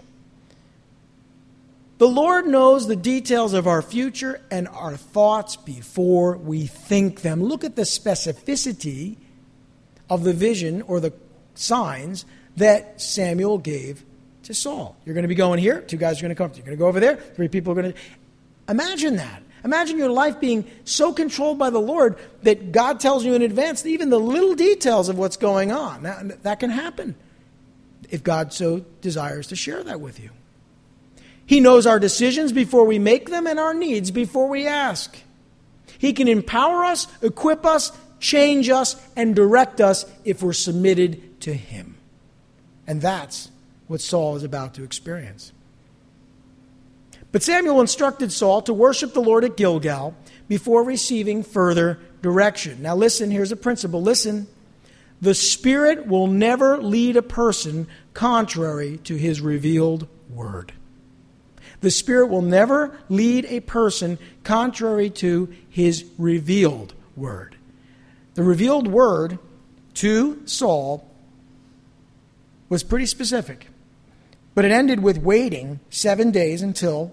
The Lord knows the details of our future and our thoughts before we think them. Look at the specificity of the vision or the signs that Samuel gave to Saul. You're going to be going here. 2 guys are going to come. You're going to go over there. 3 people are going to... Imagine that. Imagine your life being so controlled by the Lord that God tells you in advance that even the little details of what's going on. That can happen if God so desires to share that with you. He knows our decisions before we make them and our needs before we ask. He can empower us, equip us, change us, and direct us if we're submitted to him. And that's what Saul is about to experience. But Samuel instructed Saul to worship the Lord at Gilgal before receiving further direction. Now listen, here's a principle. Listen, the Spirit will never lead a person contrary to his revealed word. The Spirit will never lead a person contrary to his revealed word. The revealed word to Saul was pretty specific, but it ended with waiting 7 days until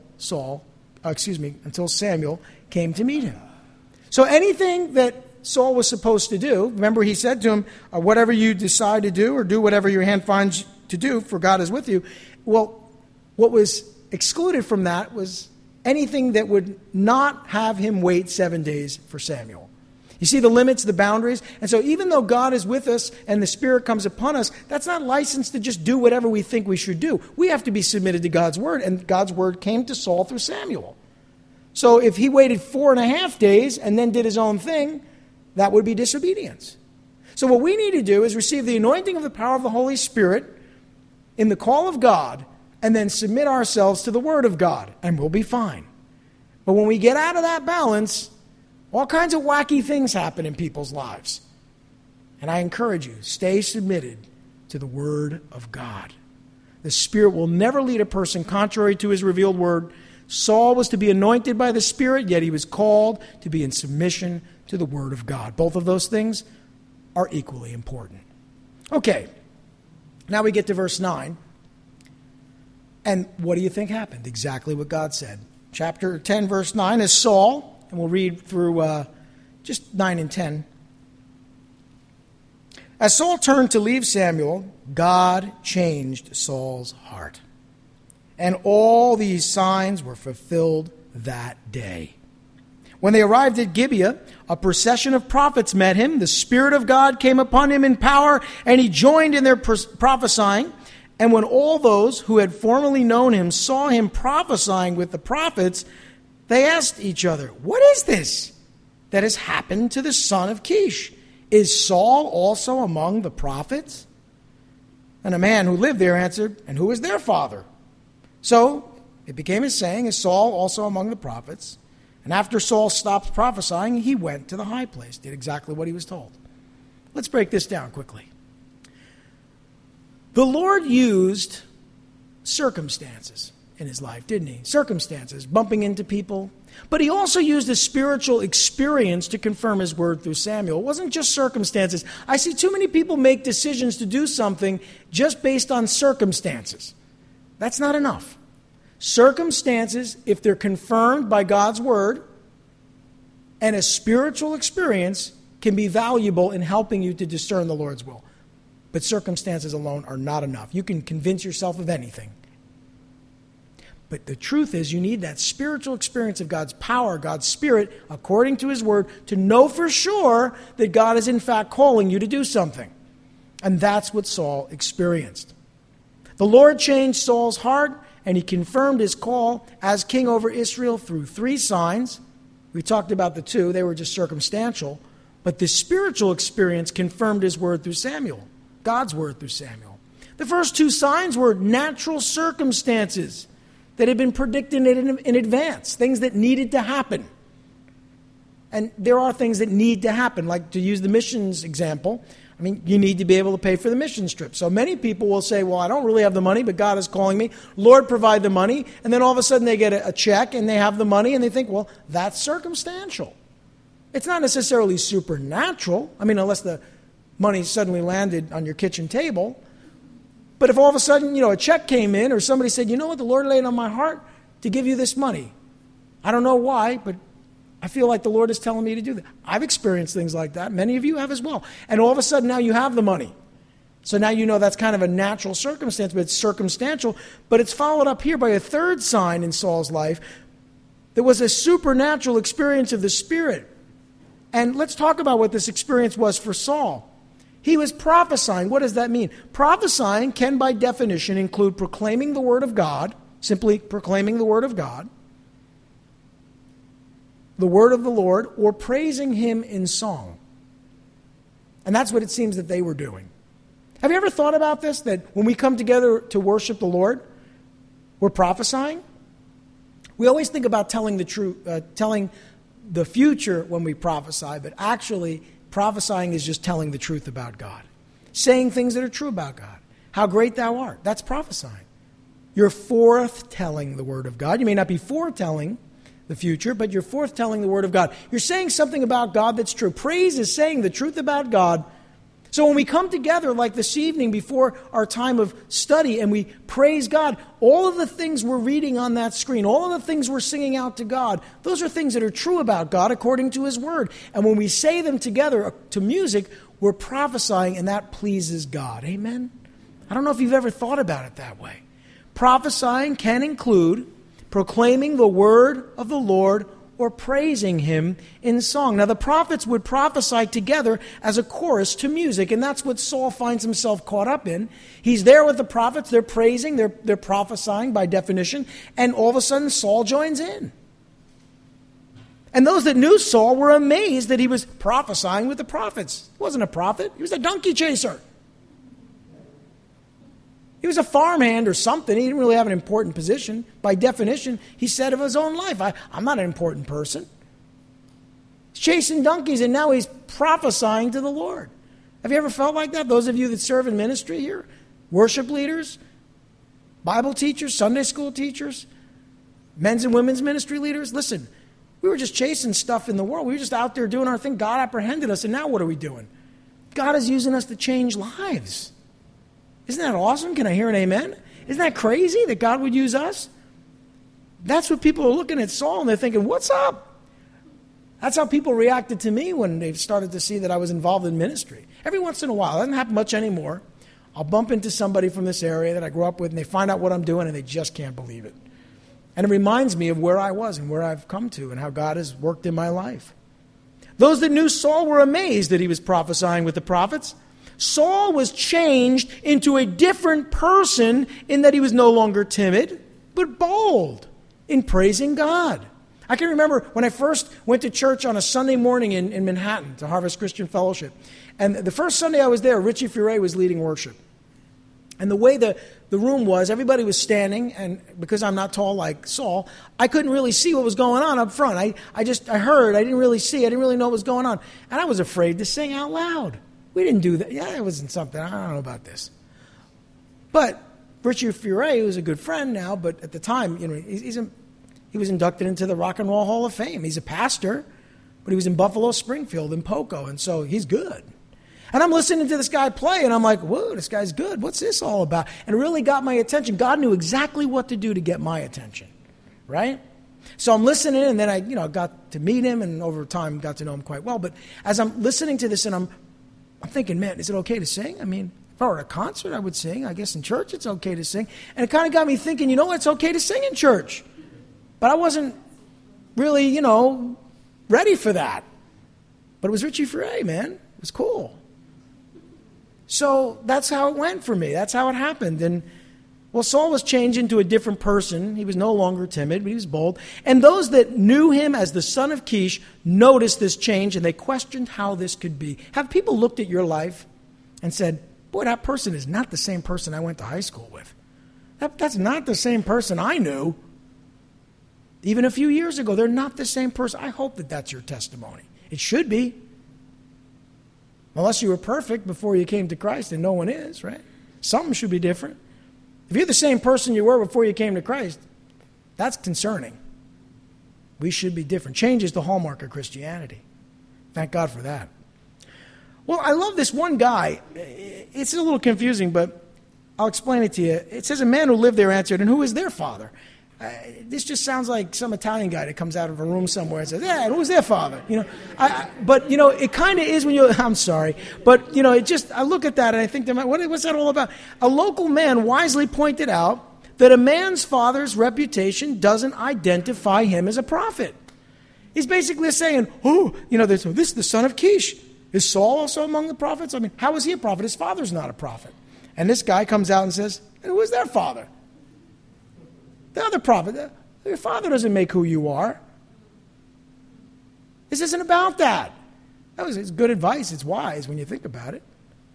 Samuel came to meet him. So anything that Saul was supposed to do, remember he said to him, whatever you decide to do or do whatever your hand finds to do, for God is with you. Well, what was excluded from that was anything that would not have him wait 7 days for Samuel. You see the limits, the boundaries? And so even though God is with us and the Spirit comes upon us, that's not licensed to just do whatever we think we should do. We have to be submitted to God's word, and God's word came to Saul through Samuel. So if he waited 4.5 days and then did his own thing, that would be disobedience. So what we need to do is receive the anointing of the power of the Holy Spirit in the call of God and then submit ourselves to the word of God, and we'll be fine. But when we get out of that balance, all kinds of wacky things happen in people's lives. And I encourage you, stay submitted to the word of God. The Spirit will never lead a person contrary to his revealed word. Saul was to be anointed by the Spirit, yet he was called to be in submission to the word of God. Both of those things are equally important. Okay, now we get to verse 9. And what do you think happened? Exactly what God said. Chapter 10, verse 9 is Saul. And we'll read through just 9 and 10. As Saul turned to leave Samuel, God changed Saul's heart. And all these signs were fulfilled that day. When they arrived at Gibeah, a procession of prophets met him. The Spirit of God came upon him in power, and he joined in their prophesying. And when all those who had formerly known him saw him prophesying with the prophets, they asked each other, "What is this that has happened to the son of Kish? Is Saul also among the prophets?" And a man who lived there answered, "And who is their father?" So it became a saying, "Is Saul also among the prophets?" And after Saul stopped prophesying, he went to the high place, did exactly what he was told. Let's break this down quickly. The Lord used circumstances in his life, didn't he? Circumstances, bumping into people. But he also used a spiritual experience to confirm his word through Samuel. It wasn't just circumstances. I see too many people make decisions to do something just based on circumstances. That's not enough. Circumstances, if they're confirmed by God's word, and a spiritual experience can be valuable in helping you to discern the Lord's will. But circumstances alone are not enough. You can convince yourself of anything. But the truth is, you need that spiritual experience of God's power, God's Spirit, according to his word, to know for sure that God is in fact calling you to do something. And that's what Saul experienced. The Lord changed Saul's heart, and he confirmed his call as king over Israel through 3 signs. We talked about the 2. They were just circumstantial. But the spiritual experience confirmed his word through Samuel, God's word through Samuel. The first 2 signs were natural circumstances that had been predicted in advance, things that needed to happen. And there are things that need to happen, like to use the missions example. I mean, you need to be able to pay for the missions trip. So many people will say, well, I don't really have the money, but God is calling me. Lord, provide the money. And then all of a sudden they get a check and they have the money and they think, well, that's circumstantial. It's not necessarily supernatural. I mean, unless the money suddenly landed on your kitchen table. But if all of a sudden, a check came in or somebody said, you know what, the Lord laid on my heart to give you this money. I don't know why, but I feel like the Lord is telling me to do that. I've experienced things like that. Many of you have as well. And all of a sudden now you have the money. So now you know that's kind of a natural circumstance, but it's circumstantial. But it's followed up here by a 3rd sign in Saul's life. There was a supernatural experience of the Spirit. And let's talk about what this experience was for Saul. He was prophesying. What does that mean? Prophesying can, by definition, include proclaiming the word of God, simply proclaiming the word of God, the word of the Lord, or praising him in song. And that's what it seems that they were doing. Have you ever thought about this, that when we come together to worship the Lord, we're prophesying? We always think about telling the truth, telling the future when we prophesy, but actually prophesying is just telling the truth about God. Saying things that are true about God. How great thou art. That's prophesying. You're forthtelling the word of God. You may not be foretelling the future, but you're forthtelling the word of God. You're saying something about God that's true. Praise is saying the truth about God. So when we come together like this evening before our time of study and we praise God, all of the things we're reading on that screen, all of the things we're singing out to God, those are things that are true about God according to his word. And when we say them together to music, we're prophesying, and that pleases God. Amen? I don't know if you've ever thought about it that way. Prophesying can include proclaiming the word of the Lord or praising him in song. Now, the prophets would prophesy together as a chorus to music, and that's what Saul finds himself caught up in. He's there with the prophets. They're praising. They're prophesying by definition, and all of a sudden Saul joins in. And those that knew Saul were amazed that he was prophesying with the prophets. He wasn't a prophet. He was a donkey chaser. He was a farmhand or something. He didn't really have an important position. By definition, he said of his own life, I'm not an important person. He's chasing donkeys, and now he's prophesying to the Lord. Have you ever felt like that? Those of you that serve in ministry here, worship leaders, Bible teachers, Sunday school teachers, men's and women's ministry leaders, listen, we were just chasing stuff in the world. We were just out there doing our thing. God apprehended us, and now what are we doing? God is using us to change lives. Isn't that awesome? Can I hear an amen? Isn't that crazy that God would use us? That's what people are looking at Saul, and they're thinking, what's up? That's how people reacted to me when they started to see that I was involved in ministry. Every once in a while, it doesn't happen much anymore. I'll bump into somebody from this area that I grew up with, and they find out what I'm doing, and they just can't believe it. And it reminds me of where I was and where I've come to and how God has worked in my life. Those that knew Saul were amazed that he was prophesying with the prophets. Saul was changed into a different person in that he was no longer timid, but bold in praising God. I can remember when I first went to church on a Sunday morning in Manhattan to Harvest Christian Fellowship. And the first Sunday I was there, Richie Furay was leading worship. And the way the room was, everybody was standing, and because I'm not tall like Saul, I couldn't really see what was going on up front. I heard, I didn't really see, I didn't really know what was going on. And I was afraid to sing out loud. We didn't do that. Yeah, it wasn't something. I don't know about this. But Richie Furay, who's a good friend now, but at the time, he was inducted into the Rock and Roll Hall of Fame. He's a pastor, but he was in Buffalo Springfield in Poco, and so he's good. And I'm listening to this guy play, and I'm like, whoa, this guy's good. What's this all about? And it really got my attention. God knew exactly what to do to get my attention, right? So I'm listening, and then I got to meet him, and over time got to know him quite well. But as I'm listening to this, and I'm thinking, man, is it okay to sing? I mean, if I were at a concert, I would sing. I guess in church it's okay to sing. And it kind of got me thinking, you know what, it's okay to sing in church. But I wasn't really, ready for that. But it was Richie Furay, man. It was cool. So that's how it went for me. That's how it happened. And, well, Saul was changed into a different person. He was no longer timid, but he was bold. And those that knew him as the son of Kish noticed this change, and they questioned how this could be. Have people looked at your life and said, boy, that person is not the same person I went to high school with. That's not the same person I knew. Even a few years ago, they're not the same person. I hope that that's your testimony. It should be. Unless you were perfect before you came to Christ, and no one is, right? Something should be different. If you're the same person you were before you came to Christ, that's concerning. We should be different. Change is the hallmark of Christianity. Thank God for that. Well, I love this one guy. It's a little confusing, but I'll explain it to you. It says a man who lived there answered, and who is their father? This just sounds like some Italian guy that comes out of a room somewhere and says, yeah, who's their father? But it kind of is when I'm sorry. But, I look at that and I think, what's that all about? A local man wisely pointed out that a man's father's reputation doesn't identify him as a prophet. He's basically saying, this is the son of Kish. Is Saul also among the prophets? I mean, how is he a prophet? His father's not a prophet. And this guy comes out and says, who is their father? The other prophet. Your father doesn't make who you are. This isn't about that. It's good advice. It's wise when you think about it.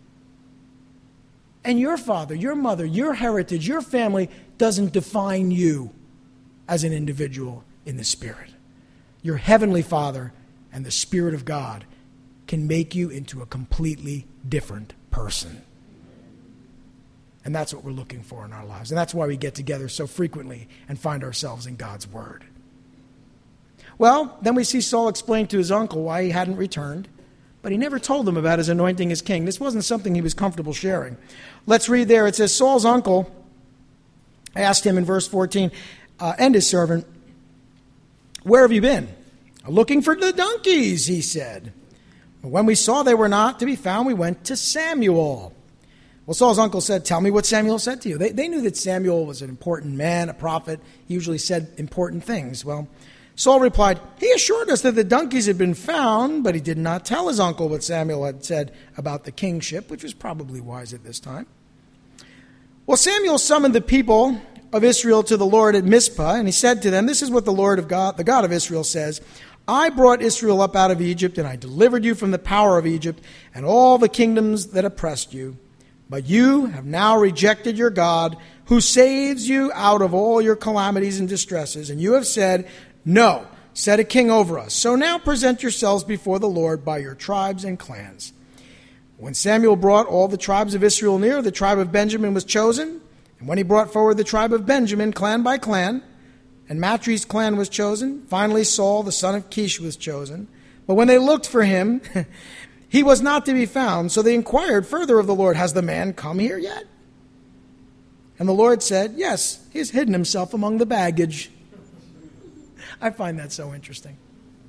And your father, your mother, your heritage, your family doesn't define you as an individual in the Spirit. Your heavenly Father and the Spirit of God can make you into a completely different person. And that's what we're looking for in our lives. And that's why we get together so frequently and find ourselves in God's Word. Well, then we see Saul explain to his uncle why he hadn't returned, but he never told him about his anointing as king. This wasn't something he was comfortable sharing. Let's read there. It says, Saul's uncle asked him in verse 14, and his servant, where have you been? Looking for the donkeys, he said. When we saw they were not to be found, we went to Samuel. Well, Saul's uncle said, tell me what Samuel said to you. They knew that Samuel was an important man, a prophet. He usually said important things. Well, Saul replied, he assured us that the donkeys had been found, but he did not tell his uncle what Samuel had said about the kingship, which was probably wise at this time. Well, Samuel summoned the people of Israel to the Lord at Mizpah, and he said to them, this is what the Lord of God, the God of Israel says, I brought Israel up out of Egypt, and I delivered you from the power of Egypt and all the kingdoms that oppressed you. But you have now rejected your God, who saves you out of all your calamities and distresses. And you have said, no, set a king over us. So now present yourselves before the Lord by your tribes and clans. When Samuel brought all the tribes of Israel near, the tribe of Benjamin was chosen. And when he brought forward the tribe of Benjamin, clan by clan, and Matri's clan was chosen, finally Saul, the son of Kish, was chosen. But when they looked for him, he was not to be found, so they inquired further of the Lord, has the man come here yet? And the Lord said, yes, he's hidden himself among the baggage. I find that so interesting.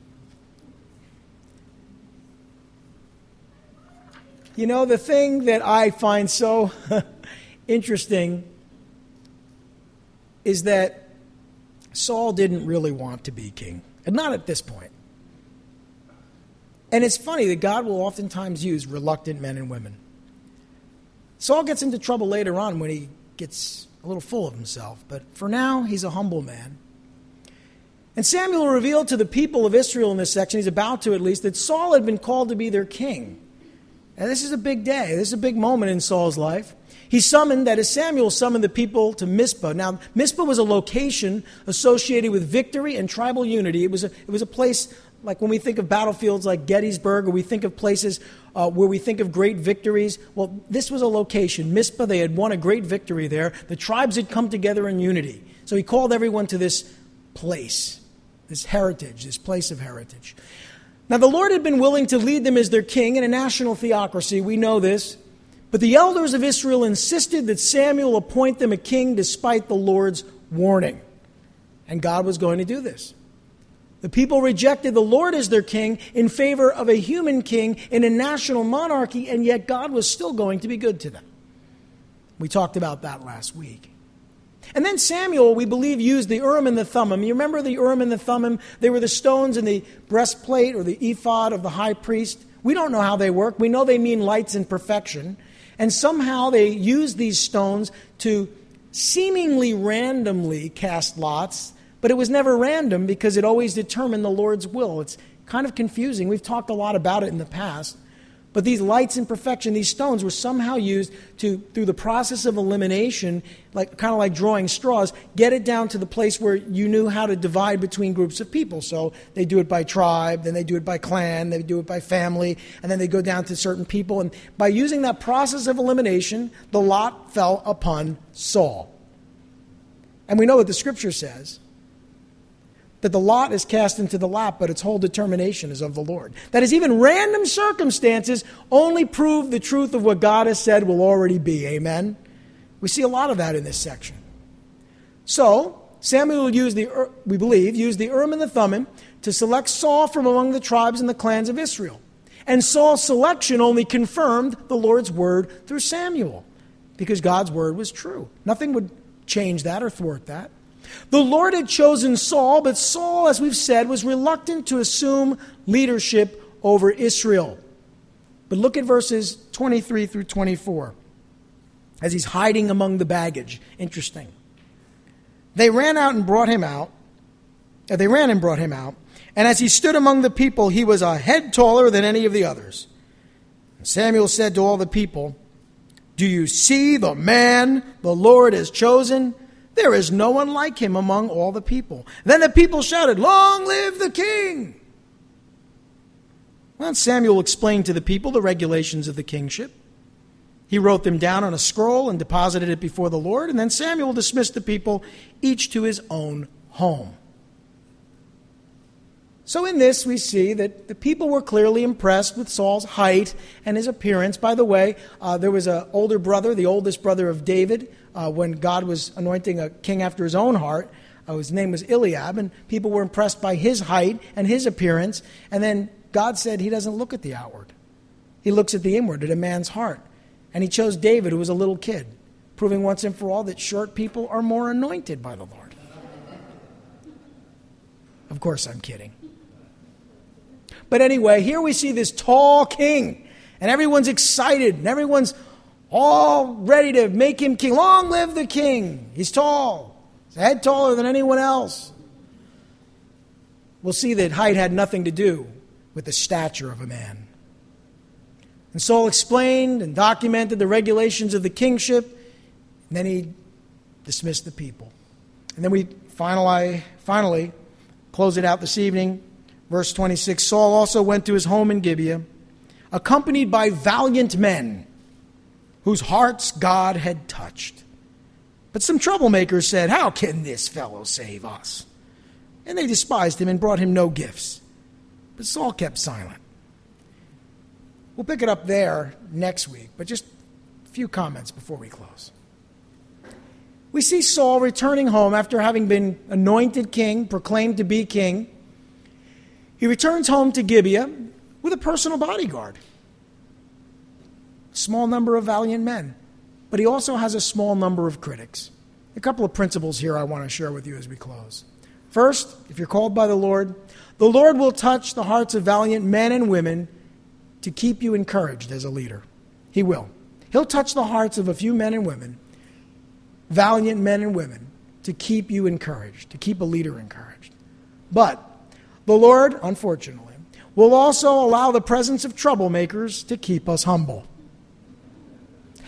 The thing that I find so interesting is that Saul didn't really want to be king, and not at this point. And it's funny that God will oftentimes use reluctant men and women. Saul gets into trouble later on when he gets a little full of himself, but for now, he's a humble man. And Samuel revealed to the people of Israel in this section, he's about to at least, that Saul had been called to be their king. And this is a big day. This is a big moment in Saul's life. That is, Samuel summoned the people to Mizpah. Now, Mizpah was a location associated with victory and tribal unity. It was a place, like when we think of battlefields like Gettysburg, or we think of places where we think of great victories. Well, this was a location. Mizpah, they had won a great victory there. The tribes had come together in unity. So he called everyone to this place, this heritage, this place of heritage. Now, the Lord had been willing to lead them as their king in a national theocracy. We know this. But the elders of Israel insisted that Samuel appoint them a king despite the Lord's warning. And God was going to do this. The people rejected the Lord as their king in favor of a human king in a national monarchy, and yet God was still going to be good to them. We talked about that last week. And then Samuel, we believe, used the Urim and the Thummim. You remember the Urim and the Thummim? They were the stones in the breastplate or the ephod of the high priest. We don't know how they work. We know they mean lights and perfection. And somehow they used these stones to seemingly randomly cast lots, but it was never random because it always determined the Lord's will. It's kind of confusing. We've talked a lot about it in the past. But these lights in perfection, these stones, were somehow used to, through the process of elimination, kind of like drawing straws, get it down to the place where you knew how to divide between groups of people. So they do it by tribe, then they do it by clan, they do it by family, and then they go down to certain people. And by using that process of elimination, the lot fell upon Saul. And we know what the Scripture says, that the lot is cast into the lap, but its whole determination is of the Lord. That is, even random circumstances only prove the truth of what God has said will already be. Amen? We see a lot of that in this section. So, Samuel used we believe, used the Urim and the Thummim to select Saul from among the tribes and the clans of Israel. And Saul's selection only confirmed the Lord's word through Samuel, because God's word was true. Nothing would change that or thwart that. The Lord had chosen Saul, but Saul, as we've said, was reluctant to assume leadership over Israel. But look at verses 23 through 24, as he's hiding among the baggage. Interesting. They ran and brought him out, and as he stood among the people, he was a head taller than any of the others. And Samuel said to all the people, "Do you see the man the Lord has chosen? There is no one like him among all the people." Then the people shouted, "Long live the king!" Well, Samuel explained to the people the regulations of the kingship. He wrote them down on a scroll and deposited it before the Lord. And then Samuel dismissed the people, each to his own home. So in this, we see that the people were clearly impressed with Saul's height and his appearance. By the way, there was an older brother, the oldest brother of David, when God was anointing a king after his own heart. His name was Eliab, and people were impressed by his height and his appearance. And then God said he doesn't look at the outward. He looks at the inward, at a man's heart. And he chose David, who was a little kid, proving once and for all that short people are more anointed by the Lord. Of course, I'm kidding. But anyway, here we see this tall king, and everyone's excited, and everyone's all ready to make him king. Long live the king. He's tall. He's a head taller than anyone else. We'll see that height had nothing to do with the stature of a man. And Saul explained and documented the regulations of the kingship, and then he dismissed the people. And then we finally close it out this evening. Verse 26, Saul also went to his home in Gibeah, accompanied by valiant men whose hearts God had touched. But some troublemakers said, "How can this fellow save us?" And they despised him and brought him no gifts. But Saul kept silent. We'll pick it up there next week, but just a few comments before we close. We see Saul returning home after having been anointed king, proclaimed to be king. He returns home to Gibeah with a personal bodyguard. A small number of valiant men. But he also has a small number of critics. A couple of principles here I want to share with you as we close. First, if you're called by the Lord will touch the hearts of valiant men and women to keep you encouraged as a leader. He will. He'll touch the hearts of a few men and women, valiant men and women, to keep you encouraged, to keep a leader encouraged. But the Lord, unfortunately, will also allow the presence of troublemakers to keep us humble.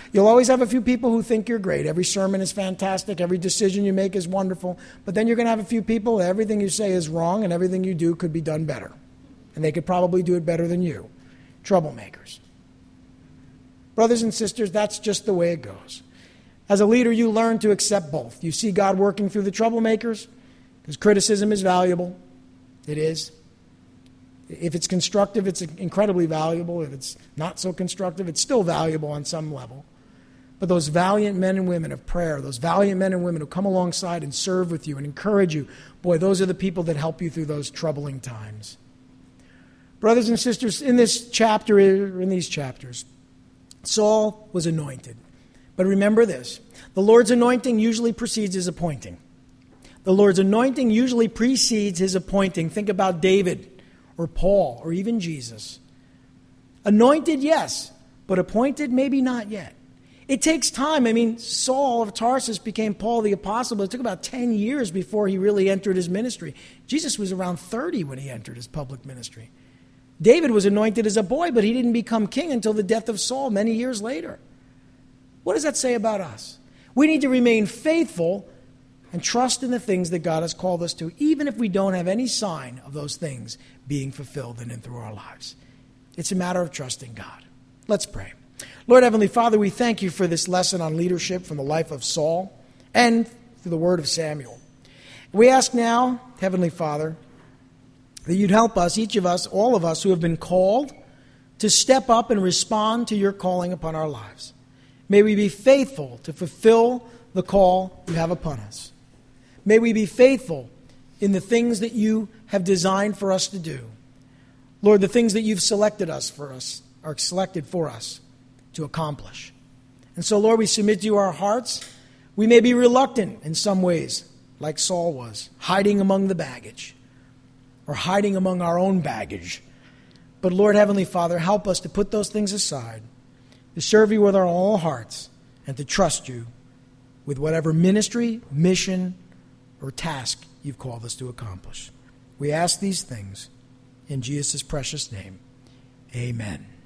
You'll always have a few people who think you're great. Every sermon is fantastic. Every decision you make is wonderful. But then you're going to have a few people, everything you say is wrong, and everything you do could be done better. And they could probably do it better than you. Troublemakers. Brothers and sisters, that's just the way it goes. As a leader, you learn to accept both. You see God working through the troublemakers, because criticism is valuable. It is. If it's constructive, it's incredibly valuable. If it's not so constructive, it's still valuable on some level. But those valiant men and women of prayer, those valiant men and women who come alongside and serve with you and encourage you, boy, those are the people that help you through those troubling times. Brothers and sisters, in this chapter, in these chapters, Saul was anointed. But remember this, the Lord's anointing usually precedes his appointing. The Lord's anointing usually precedes his appointing. Think about David or Paul or even Jesus. Anointed, yes, but appointed, maybe not yet. It takes time. I mean, Saul of Tarsus became Paul the Apostle, but it took about 10 years before he really entered his ministry. Jesus was around 30 when he entered his public ministry. David was anointed as a boy, but he didn't become king until the death of Saul many years later. What does that say about us? We need to remain faithful and trust in the things that God has called us to, even if we don't have any sign of those things being fulfilled in and through our lives. It's a matter of trusting God. Let's pray. Lord Heavenly Father, we thank you for this lesson on leadership from the life of Saul and through the word of Samuel. We ask now, Heavenly Father, that you'd help us, each of us, all of us who have been called, to step up and respond to your calling upon our lives. May we be faithful to fulfill the call you have upon us. May we be faithful in the things that you have designed for us to do. Lord, the things that you've selected for us to accomplish. And so, Lord, we submit to you our hearts. We may be reluctant in some ways, like Saul was, hiding among the baggage or hiding among our own baggage. But Lord, Heavenly Father, help us to put those things aside, to serve you with our whole hearts, and to trust you with whatever ministry, mission, or task you've called us to accomplish. We ask these things in Jesus' precious name. Amen.